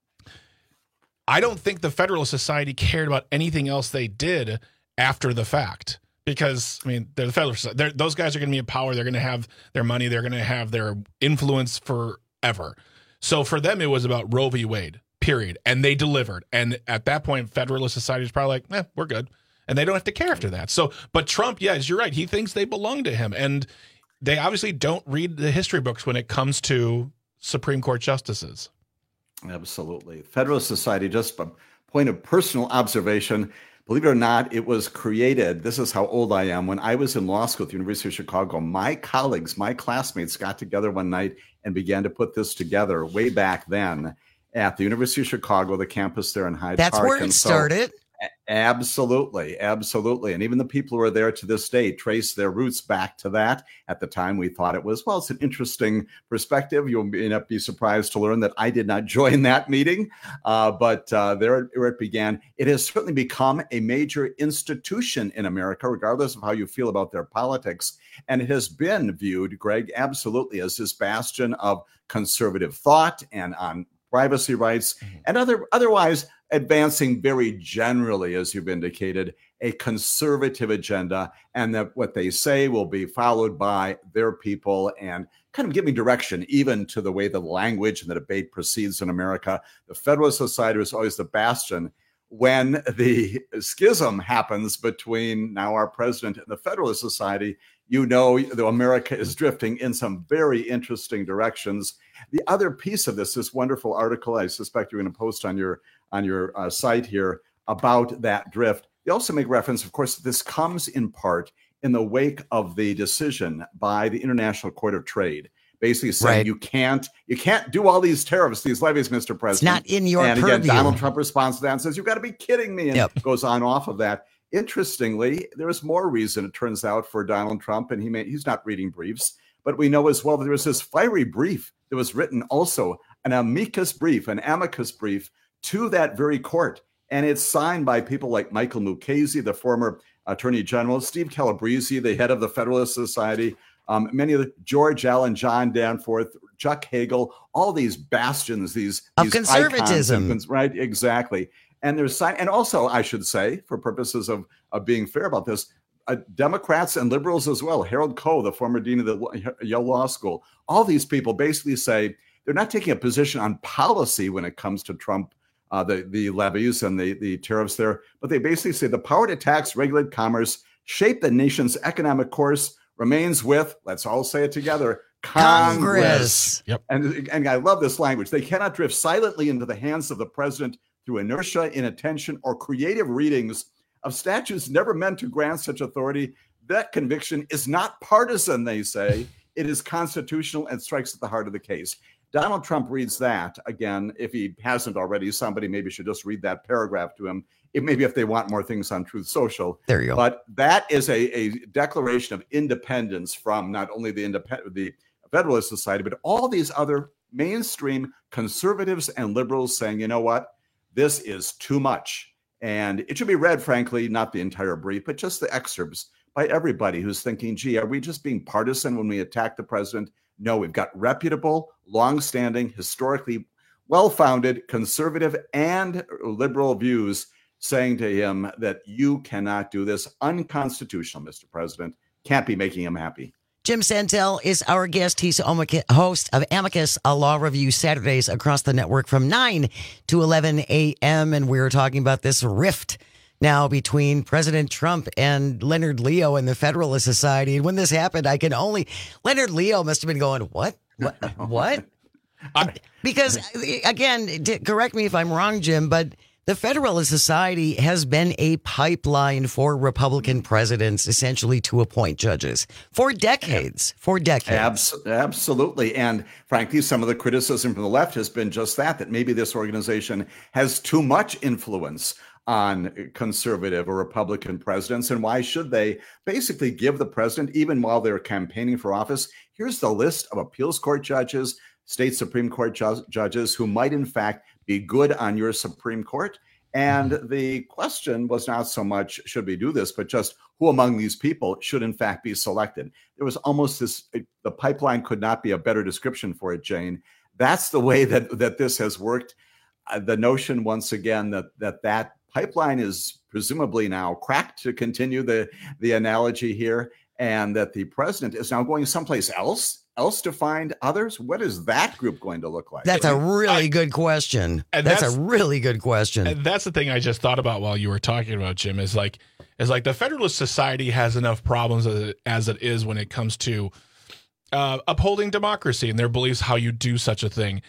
I don't think the Federalist Society cared about anything else they did after the fact because, I mean, they're the Federalist Society. Those guys are going to be in power. They're going to have their money. They're going to have their influence forever. So for them, it was about Roe v. Wade, period. And they delivered. And at that point, Federalist Society is probably like, we're good. And they don't have to care after that. So, but Trump, yes, you're right. He thinks they belong to him. And they obviously don't read the history books when it comes to Supreme Court justices. Absolutely. Federalist Society, just a point of personal observation, believe it or not, it was created. This is how old I am. When I was in law school at the University of Chicago, my colleagues, my classmates got together one night and began to put this together way back then at the University of Chicago, the campus there in Hyde Park. That's where it started. Absolutely. And even the people who are there to this day trace their roots back to that. At the time, we thought it was, well, it's an interesting perspective. You may not be surprised to learn that I did not join that meeting, but there it began. It has certainly become a major institution in America, regardless of how you feel about their politics. And it has been viewed, Greg, absolutely as this bastion of conservative thought and on privacy rights and otherwise advancing very generally, as you've indicated, a conservative agenda, and that what they say will be followed by their people and kind of giving direction even to the way the language and the debate proceeds in America. The Federalist Society is always the bastion. When the schism happens between now our president and the Federalist Society, you know that America is drifting in some very interesting directions. The other piece of this wonderful article, I suspect you're going to post on your site here about that drift. They also make reference, of course, this comes in part in the wake of the decision by the International Court of Trade, basically saying you can't do all these tariffs, these levies, Mr. President. It's not in your purview. And again, Donald Trump responds to that and says, you've got to be kidding me, and goes on off of that. Interestingly, there is more reason, it turns out, for Donald Trump, and he's not reading briefs, but we know as well that there was this fiery brief that was written also, an amicus brief to that very court. And it's signed by people like Michael Mukasey, the former Attorney General, Steve Calabrese, the head of the Federalist Society, many of the George Allen, John Danforth, Chuck Hagel, all these bastions, these conservatism, icons, right? Exactly. And there's sign, and also I should say, for purposes of being fair about this, Democrats and liberals as well. Harold Koh, the former dean of the Yale Law School, all these people basically say they're not taking a position on policy when it comes to Trump, the levies and the tariffs there, but they basically say the power to tax, regulate commerce, shape the nation's economic course remains with, let's all say it together, Congress. Yep. And I love this language. They cannot drift silently into the hands of the president through inertia, inattention, or creative readings of statutes never meant to grant such authority. That conviction is not partisan, they say. It is constitutional and strikes at the heart of the case. Donald Trump reads that. Again, if he hasn't already, somebody maybe should just read that paragraph to him. Maybe if they want more things on Truth Social. There you go. But that is a declaration of independence from not only the Federalist Society, but all these other mainstream conservatives and liberals saying, you know what, this is too much. And it should be read, frankly, not the entire brief, but just the excerpts by everybody who's thinking, gee, are we just being partisan when we attack the president? No, we've got reputable, longstanding, historically well-founded conservative and liberal views saying to him that you cannot do this. Unconstitutional, Mr. President. Can't be making him happy. Jim Santel is our guest. He's host of Amicus, a law review Saturdays across the network from 9 to 11 a.m. And we were talking about this rift now between President Trump and Leonard Leo and the Federalist Society. And when this happened, Leonard Leo must have been going, what? Because, again, correct me if I'm wrong, Jim, but the Federalist Society has been a pipeline for Republican presidents, essentially, to appoint judges for decades. Absolutely. And frankly, some of the criticism from the left has been just that maybe this organization has too much influence on conservative or Republican presidents. And why should they basically give the president, even while they're campaigning for office, here's the list of appeals court judges, state Supreme Court judges who might in fact be good on your Supreme Court. And the question was not so much, should we do this, but just who among these people should in fact be selected. There was almost this, the pipeline could not be a better description for it, Jane. That's the way that this has worked. The notion, once again, that pipeline is presumably now cracked, to continue the analogy here, and that the president is now going someplace else to find others. What is that group going to look like? That's a really good question. That's a really good question. And that's the thing I just thought about while you were talking about, Jim, is like the Federalist Society has enough problems as it is when it comes to upholding democracy and their beliefs how you do such a thing.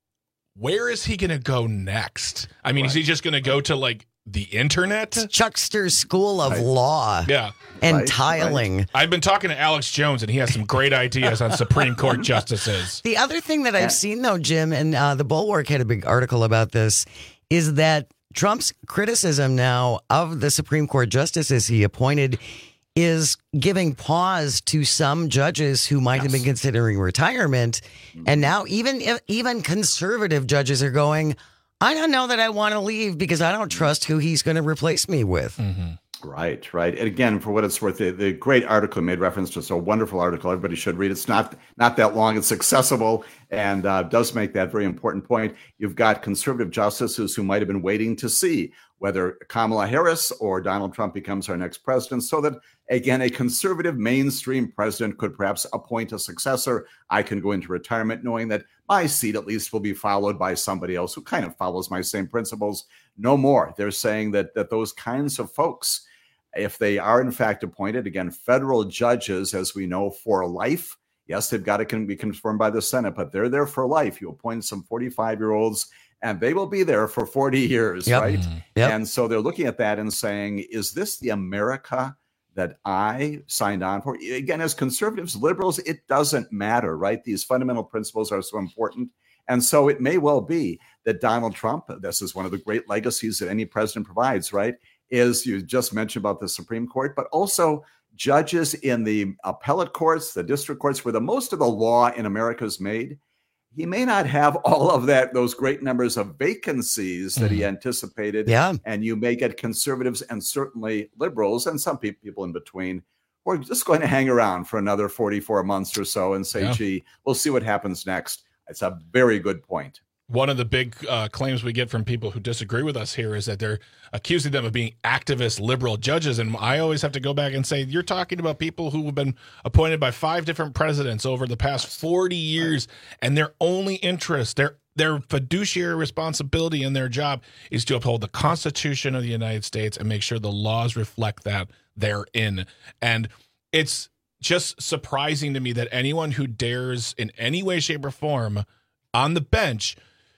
Where is he going to go next? I mean, is he just going to go to like the internet? Chuckster School of Law. Yeah. And tiling. I've been talking to Alex Jones, and he has some great ideas on Supreme Court justices. The other thing that I've seen, though, Jim, and the Bulwark had a big article about this, is that Trump's criticism now of the Supreme Court justices he appointed is giving pause to some judges who might have been considering retirement. And now even conservative judges are going, I don't know that I want to leave because I don't trust who he's going to replace me with. Mm-hmm. Right. And again, for what it's worth, the great article made reference to, so a wonderful article. Everybody should read it. It's not that long. It's accessible and does make that very important point. You've got conservative justices who might have been waiting to see whether Kamala Harris or Donald Trump becomes our next president, so that, again, a conservative mainstream president could perhaps appoint a successor. I can go into retirement knowing that my seat at least will be followed by somebody else who kind of follows my same principles. No more. They're saying that those kinds of folks, if they are in fact appointed, again, federal judges, as we know, for life. Yes, they've got to be confirmed by the Senate, but they're there for life. You appoint some 45-year-olds and they will be there for 40 years, right? Yep. And so they're looking at that and saying, is this the America that I signed on for? Again, as conservatives, liberals, it doesn't matter, right? These fundamental principles are so important. And so it may well be that Donald Trump, this is one of the great legacies that any president provides, right? Is, you just mentioned about the Supreme Court, but also judges in the appellate courts, the district courts, where the most of the law in America is made. He may not have all of those great numbers of vacancies that he anticipated. Yeah. And you may get conservatives and certainly liberals and some people in between who are just going to hang around for another 44 months or so and say, gee, we'll see what happens next. It's a very good point. One of the big claims we get from people who disagree with us here is that they're accusing them of being activist liberal judges. And I always have to go back and say, you're talking about people who have been appointed by 5 different presidents over the past 40 years, and their only interest, their fiduciary responsibility in their job is to uphold the Constitution of the United States and make sure the laws reflect that therein. And it's just surprising to me that anyone who dares in any way, shape, or form on the bench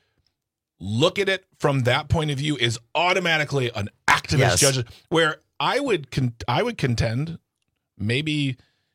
look at it from that point of view is automatically an activist judge, where I would contend maybe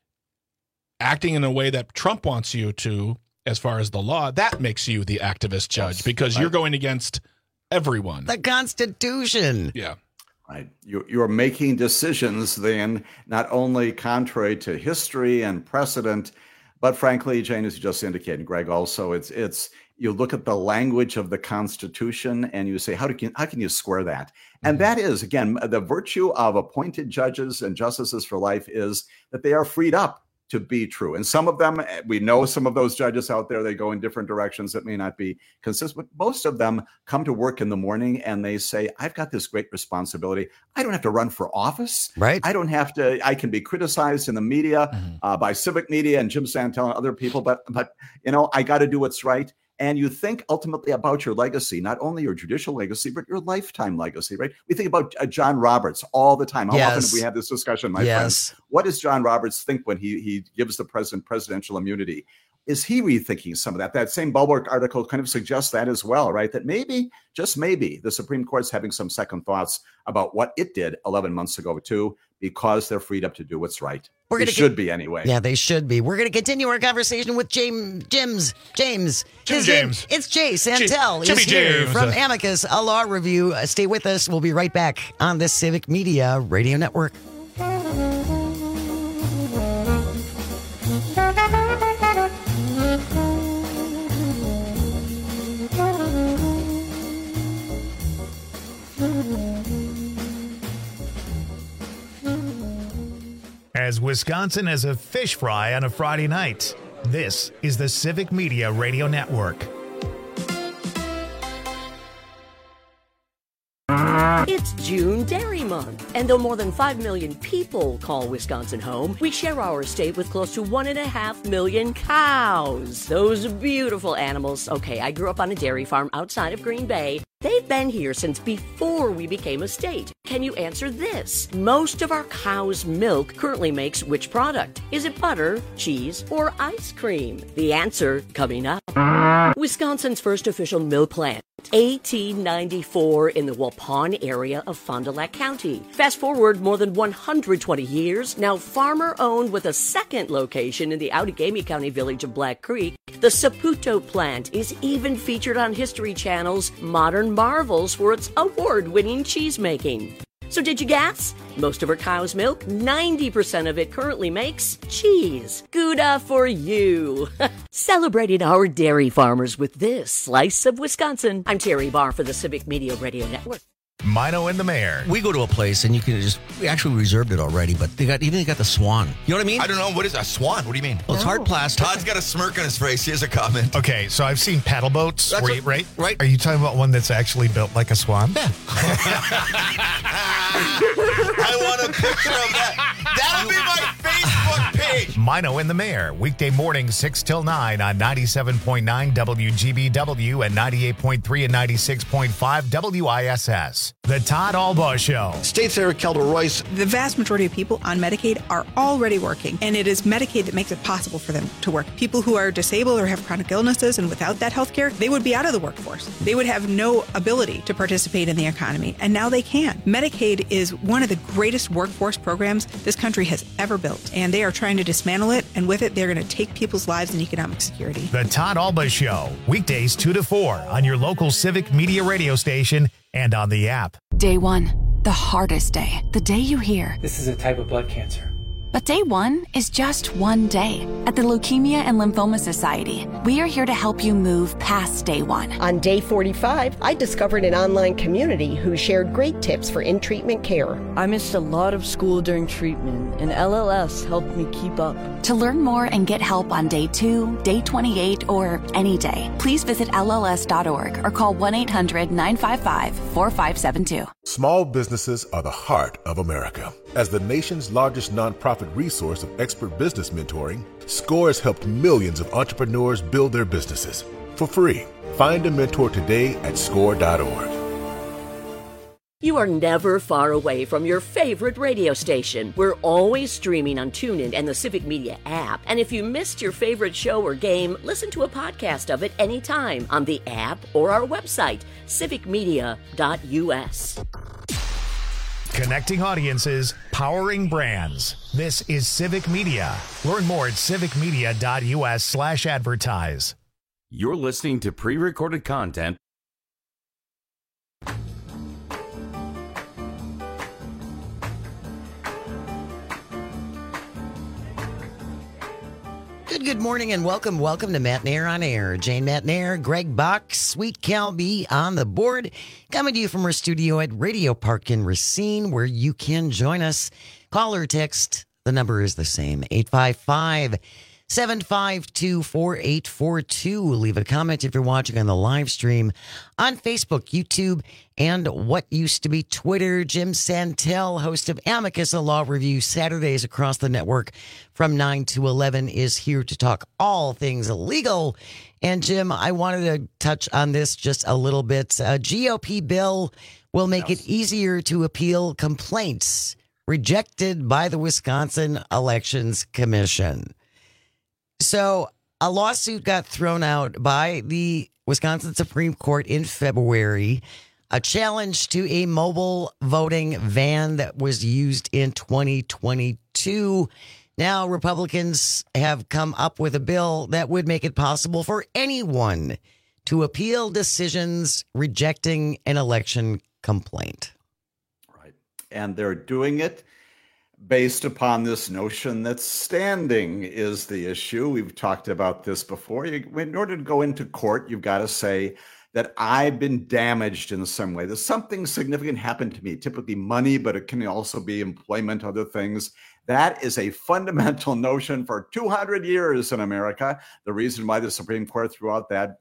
acting in a way that Trump wants you to, as far as the law, that makes you the activist judge because you're going against everyone. The Constitution. Yeah. Right. You're making decisions then, not only contrary to history and precedent, but frankly, Jane, as you just indicated, Greg, also, it's you look at the language of the Constitution and you say, how can you square that? And that is, again, the virtue of appointed judges and justices for life is that they are freed up to be true. And some of them, we know some of those judges out there, they go in different directions that may not be consistent, but most of them come to work in the morning and they say, I've got this great responsibility. I don't have to run for office. Right. I can be criticized in the media by civic media and Jim Santel and other people, but I got to do what's right. And you think ultimately about your legacy, not only your judicial legacy, but your lifetime legacy, right? We think about John Roberts all the time. How often do we have this discussion, my friends? What does John Roberts think when he gives the president presidential immunity? is he rethinking some of that? That same Bulwark article kind of suggests that as well, right? That maybe, just maybe, the Supreme Court's having some second thoughts about what it did 11 months ago, too, because they're freed up to do what's right. They should be anyway. Yeah, they should be. We're going to continue our conversation with James. It's Jay Santel. Jimmy is here James. from Amicus, a law review. Stay with us. We'll be right back on the Civic Media Radio Network. As Wisconsin as a fish fry on a Friday night, this is the Civic Media Radio Network. It's June Dairy Month, and though more than 5 million people call Wisconsin home, we share our state with close to 1.5 million cows. Those beautiful animals. Okay, I grew up on a dairy farm outside of Green Bay. They've been here since before we became a state. Can you answer this? Most of our cow's milk currently makes which product? Is it butter, cheese, or ice cream? The answer coming up. Wisconsin's first official milk plant, 1894, in the Waupun area of Fond du Lac County. Fast forward more than 120 years, now farmer-owned with a second location in the Outagamie County village of Black Creek, the Saputo plant is even featured on History Channel's Modern Marvels for its award-winning cheese-making. So did you guess? Most of our cow's milk, 90% of it currently makes cheese. Gouda for you. Celebrating our dairy farmers with this slice of Wisconsin. I'm Terry Barr for the Civic Media Radio Network. Mino and the Mayor. We go to a place and you can we actually reserved it already, but they got the swan. You know what I mean? I don't know. What is a swan? What do you mean? Well, it's hard plastic. Todd's got a smirk on his face. Here's a comment. Okay, so I've seen paddle boats, Right. Are you talking about one that's actually built like a swan? Yeah. I want a picture of that. That'll be my Facebook page. Mino and the Mayor, weekday morning 6 till 9 on 97.9 WGBW and 98.3 and 96.5 WISS. The Todd Albaugh Show. State Senator Kelda Royce. The vast majority of people on Medicaid are already working, and it is Medicaid that makes it possible for them to work. People who are disabled or have chronic illnesses and without that health care, they would be out of the workforce. They would have no ability to participate in the economy, and now they can. Medicaid is one of the greatest workforce programs this country has ever built, and they are trying to dismantle it, and with it, they're going to take people's lives and economic security. The Todd Albaugh Show, weekdays 2 to 4 on your local Civic Media radio station and on the app. Day one, the hardest day, the day you hear, "This is a type of blood cancer." But day one is just one day. At the Leukemia and Lymphoma Society, we are here to help you move past day one. On day 45, I discovered an online community who shared great tips for in-treatment care. I missed a lot of school during treatment, and LLS helped me keep up. To learn more and get help on day 2, day 28, or any day, please visit LLS.org or call 1-800-955-4572. Small businesses are the heart of America. As the nation's largest nonprofit resource of expert business mentoring, SCORE has helped millions of entrepreneurs build their businesses for free. Find a mentor today at SCORE.org. You are never far away from your favorite radio station. We're always streaming on TuneIn and the Civic Media app. And if you missed your favorite show or game, listen to a podcast of it anytime on the app or our website, civicmedia.us. Connecting audiences, powering brands. This is Civic Media. Learn more at civicmedia.us/advertise. You're listening to pre-recorded content. Good morning and welcome to Matt Nair on Air. Jane Matt Nair, Greg Bach, Sweet Cal B on the board. Coming to you from our studio at Radio Park in Racine, where you can join us. Call or text. The number is the same, 855-752-4842. Leave a comment if you're watching on the live stream on Facebook, YouTube, and what used to be Twitter. Jim Santel, host of Amicus, a law review Saturdays across the network from 9 to 11, is here to talk all things legal. And Jim, I wanted to touch on this just a little bit. A GOP bill will make it easier to appeal complaints rejected by the Wisconsin Elections Commission. So A lawsuit got thrown out by the Wisconsin Supreme Court in February, a challenge to a mobile voting van that was used in 2022. Now, Republicans have come up with a bill that would make it possible for anyone to appeal decisions rejecting an election complaint. Right. And they're doing it based upon this notion that standing is the issue. We've talked about this before. In order to go into court, you've got to say that I've been damaged in some way. There's something significant happened to me, typically money, but it can also be employment, other things. That is a fundamental notion for 200 years in America. The reason why the Supreme Court threw out that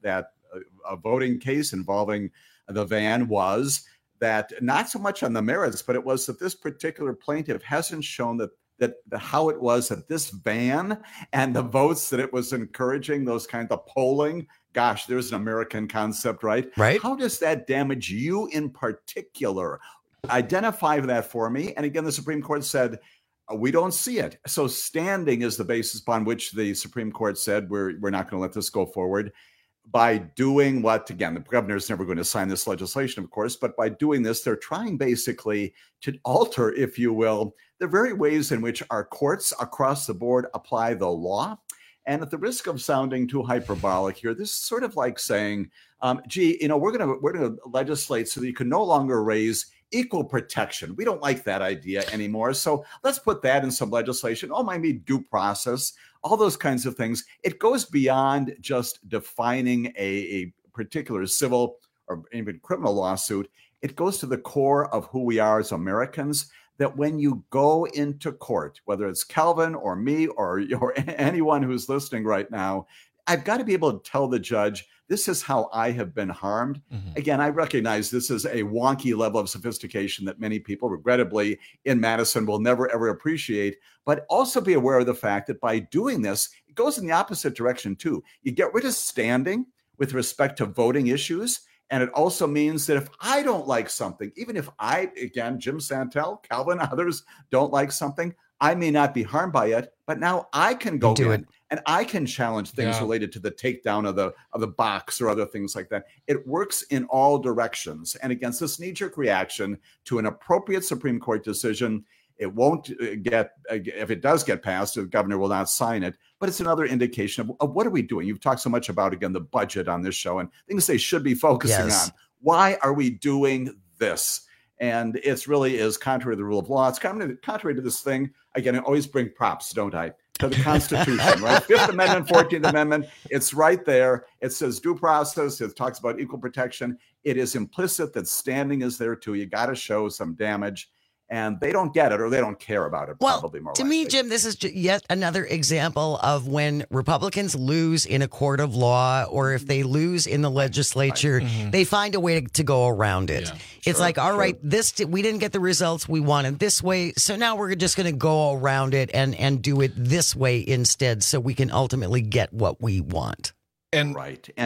voting case involving the van was that not so much on the merits, but it was that this particular plaintiff hasn't shown that how it was that this van and the votes that it was encouraging, those kinds of polling, gosh, there's an American concept, right? Right. How does that damage you in particular? Identify that for me. And again, the Supreme Court said, we don't see it. So standing is the basis upon which the Supreme Court said, we're not going to let this go forward. By doing what, again, the governor's never going to sign this legislation, of course, but by doing this, they're trying basically to alter, if you will, the very ways in which our courts across the board apply the law. And at the risk of sounding too hyperbolic here, this is sort of like saying, gee, we're going to legislate so that you can no longer raise equal protection. We don't like that idea anymore. So let's put that in some legislation. Oh, I mean, due process, all those kinds of things. It goes beyond just defining a particular civil or even criminal lawsuit. It goes to the core of who we are as Americans, that when you go into court, whether it's Calvin or me or anyone who's listening right now, I've got to be able to tell the judge, this is how I have been harmed. Mm-hmm. Again, I recognize this is a wonky level of sophistication that many people, regrettably, in Madison will never, ever appreciate. But also be aware of the fact that by doing this, it goes in the opposite direction, too. You get rid of standing with respect to voting issues. And it also means that if I don't like something, even if I, again, Jim Santel, Calvin, others don't like something, I may not be harmed by it, but now I can go in and I can challenge things related to the takedown of the box or other things like that. It works in all directions. And against this knee-jerk reaction to an appropriate Supreme Court decision, it won't get, if it does get passed, the governor will not sign it. But it's another indication of what are we doing? You've talked so much about, again, the budget on this show and things they should be focusing on. Why are we doing this? And it really is contrary to the rule of law. It's contrary to this thing. Again, I always bring props, don't I, to the Constitution, right? Fifth Amendment, 14th Amendment, it's right there. It says due process. It talks about equal protection. It is implicit that standing is there too. You got to show some damage. And they don't get it or they don't care about it. Probably more. To me, Jim, this is yet another example of when Republicans lose in a court of law or if they lose in the legislature, they find a way to go around it. Yeah, it's like, all right, we didn't get the results we wanted this way. So now we're just going to go around it and do it this way instead so we can ultimately get what we want. And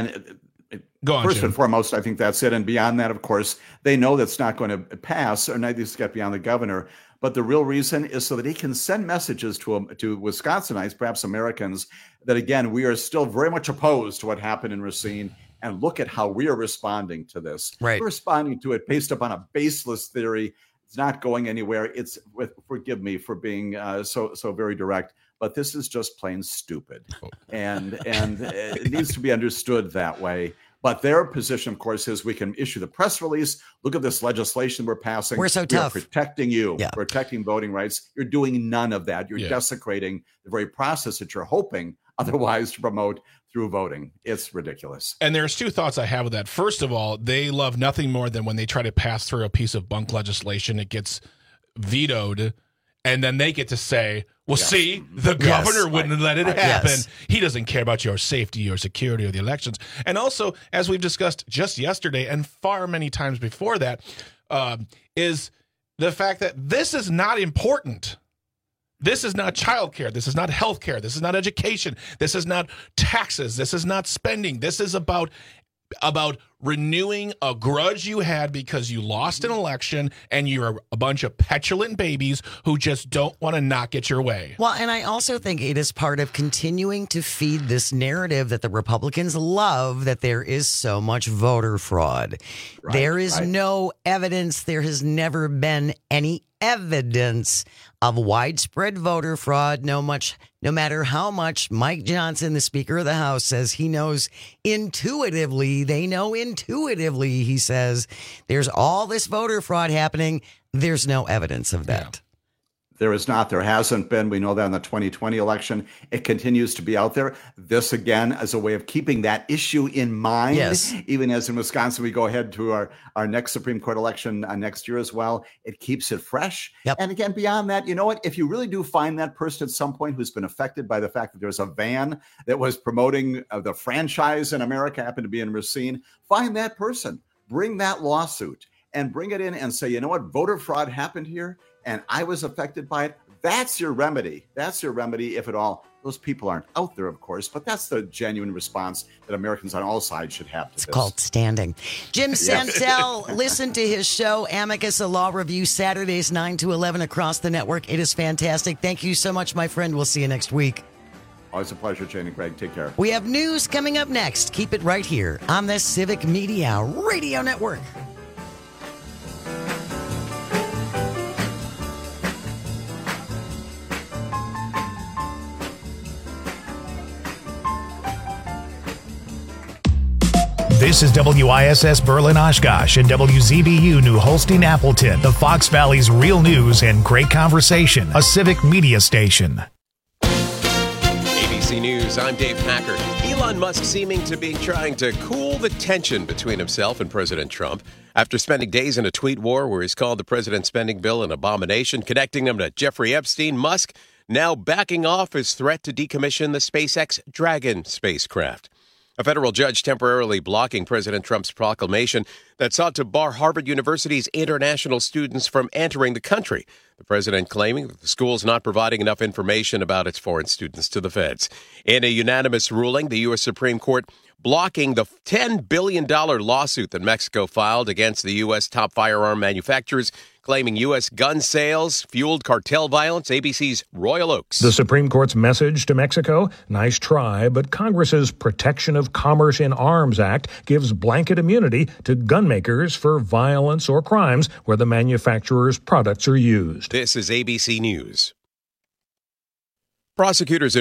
First and foremost, I think that's it. And beyond that, of course, they know that's not going to pass, or neither does it get beyond the governor. But the real reason is so that he can send messages to Wisconsinites, perhaps Americans, that, again, we are still very much opposed to what happened in Racine. And look at how we are responding to this. Right. We're responding to it based upon a baseless theory. It's not going anywhere. Forgive me for being so very direct, but this is just plain stupid. And it needs to be understood that way. But their position, of course, is we can issue the press release. Look at this legislation we're passing. We're so tough. We are protecting you, protecting voting rights. You're doing none of that. You're desecrating the very process that you're hoping otherwise to promote through voting. It's ridiculous. And there's two thoughts I have with that. First of all, they love nothing more than when they try to pass through a piece of bunk legislation, it gets vetoed, and then they get to say, well, see, the governor wouldn't let it happen. Yes. He doesn't care about your safety or security or the elections. And also, as we've discussed just yesterday and far many times before that, is the fact that this is not important. This is not childcare. This is not healthcare. This is not education. This is not taxes. This is not spending. This is about renewing a grudge you had because you lost an election and you're a bunch of petulant babies who just don't want to not get your way. Well, and I also think it is part of continuing to feed this narrative that the Republicans love, that there is so much voter fraud. There is no evidence. There has never been any evidence of widespread voter fraud. No matter how much Mike Johnson, the Speaker of the House, says he knows intuitively, he says there's all this voter fraud happening. There's no evidence of that. Yeah. There is not. There hasn't been. We know that in the 2020 election. It continues to be out there. This, again, as a way of keeping that issue in mind. Yes. Even as in Wisconsin, we go ahead to our next Supreme Court election next year as well. It keeps it fresh. Yep. And again, beyond that, you know what? If you really do find that person at some point who's been affected by the fact that there's a van that was promoting the franchise in America, happened to be in Racine, find that person. Bring that lawsuit and bring it in and say, you know what? Voter fraud happened here, and I was affected by it. That's your remedy. That's your remedy, if at all. Those people aren't out there, of course, but that's the genuine response that Americans on all sides should have to It's this. called standing. Jim Santel, listen to his show, Amicus, a Law Review, Saturdays 9 to 11 across the network. It is fantastic. Thank you so much, my friend. We'll see you next week. Always a pleasure, Jane and Greg. Take care. We have news coming up next. Keep it right here on the Civic Media Radio Network. This is WISS Berlin Oshkosh and WZBU New Holstein Appleton, the Fox Valley's real news and great conversation, a civic media station. ABC News, I'm Dave Packard. Elon Musk seeming to be trying to cool the tension between himself and President Trump after spending days in a tweet war where he's called the president's spending bill an abomination, connecting him to Jeffrey Epstein. Musk now backing off his threat to decommission the SpaceX Dragon spacecraft. A federal judge temporarily blocking President Trump's proclamation that sought to bar Harvard University's international students from entering the country. The president claiming that the school is not providing enough information about its foreign students to the feds. In a unanimous ruling, the U.S. Supreme Court blocking the $10 billion lawsuit that Mexico filed against the U.S. top firearm manufacturers, claiming U.S. gun sales fueled cartel violence. ABC's Royal Oaks. The Supreme Court's message to Mexico, nice try, but Congress's Protection of Commerce in Arms Act gives blanket immunity to gun makers for violence or crimes where the manufacturer's products are used. This is ABC News. Prosecutors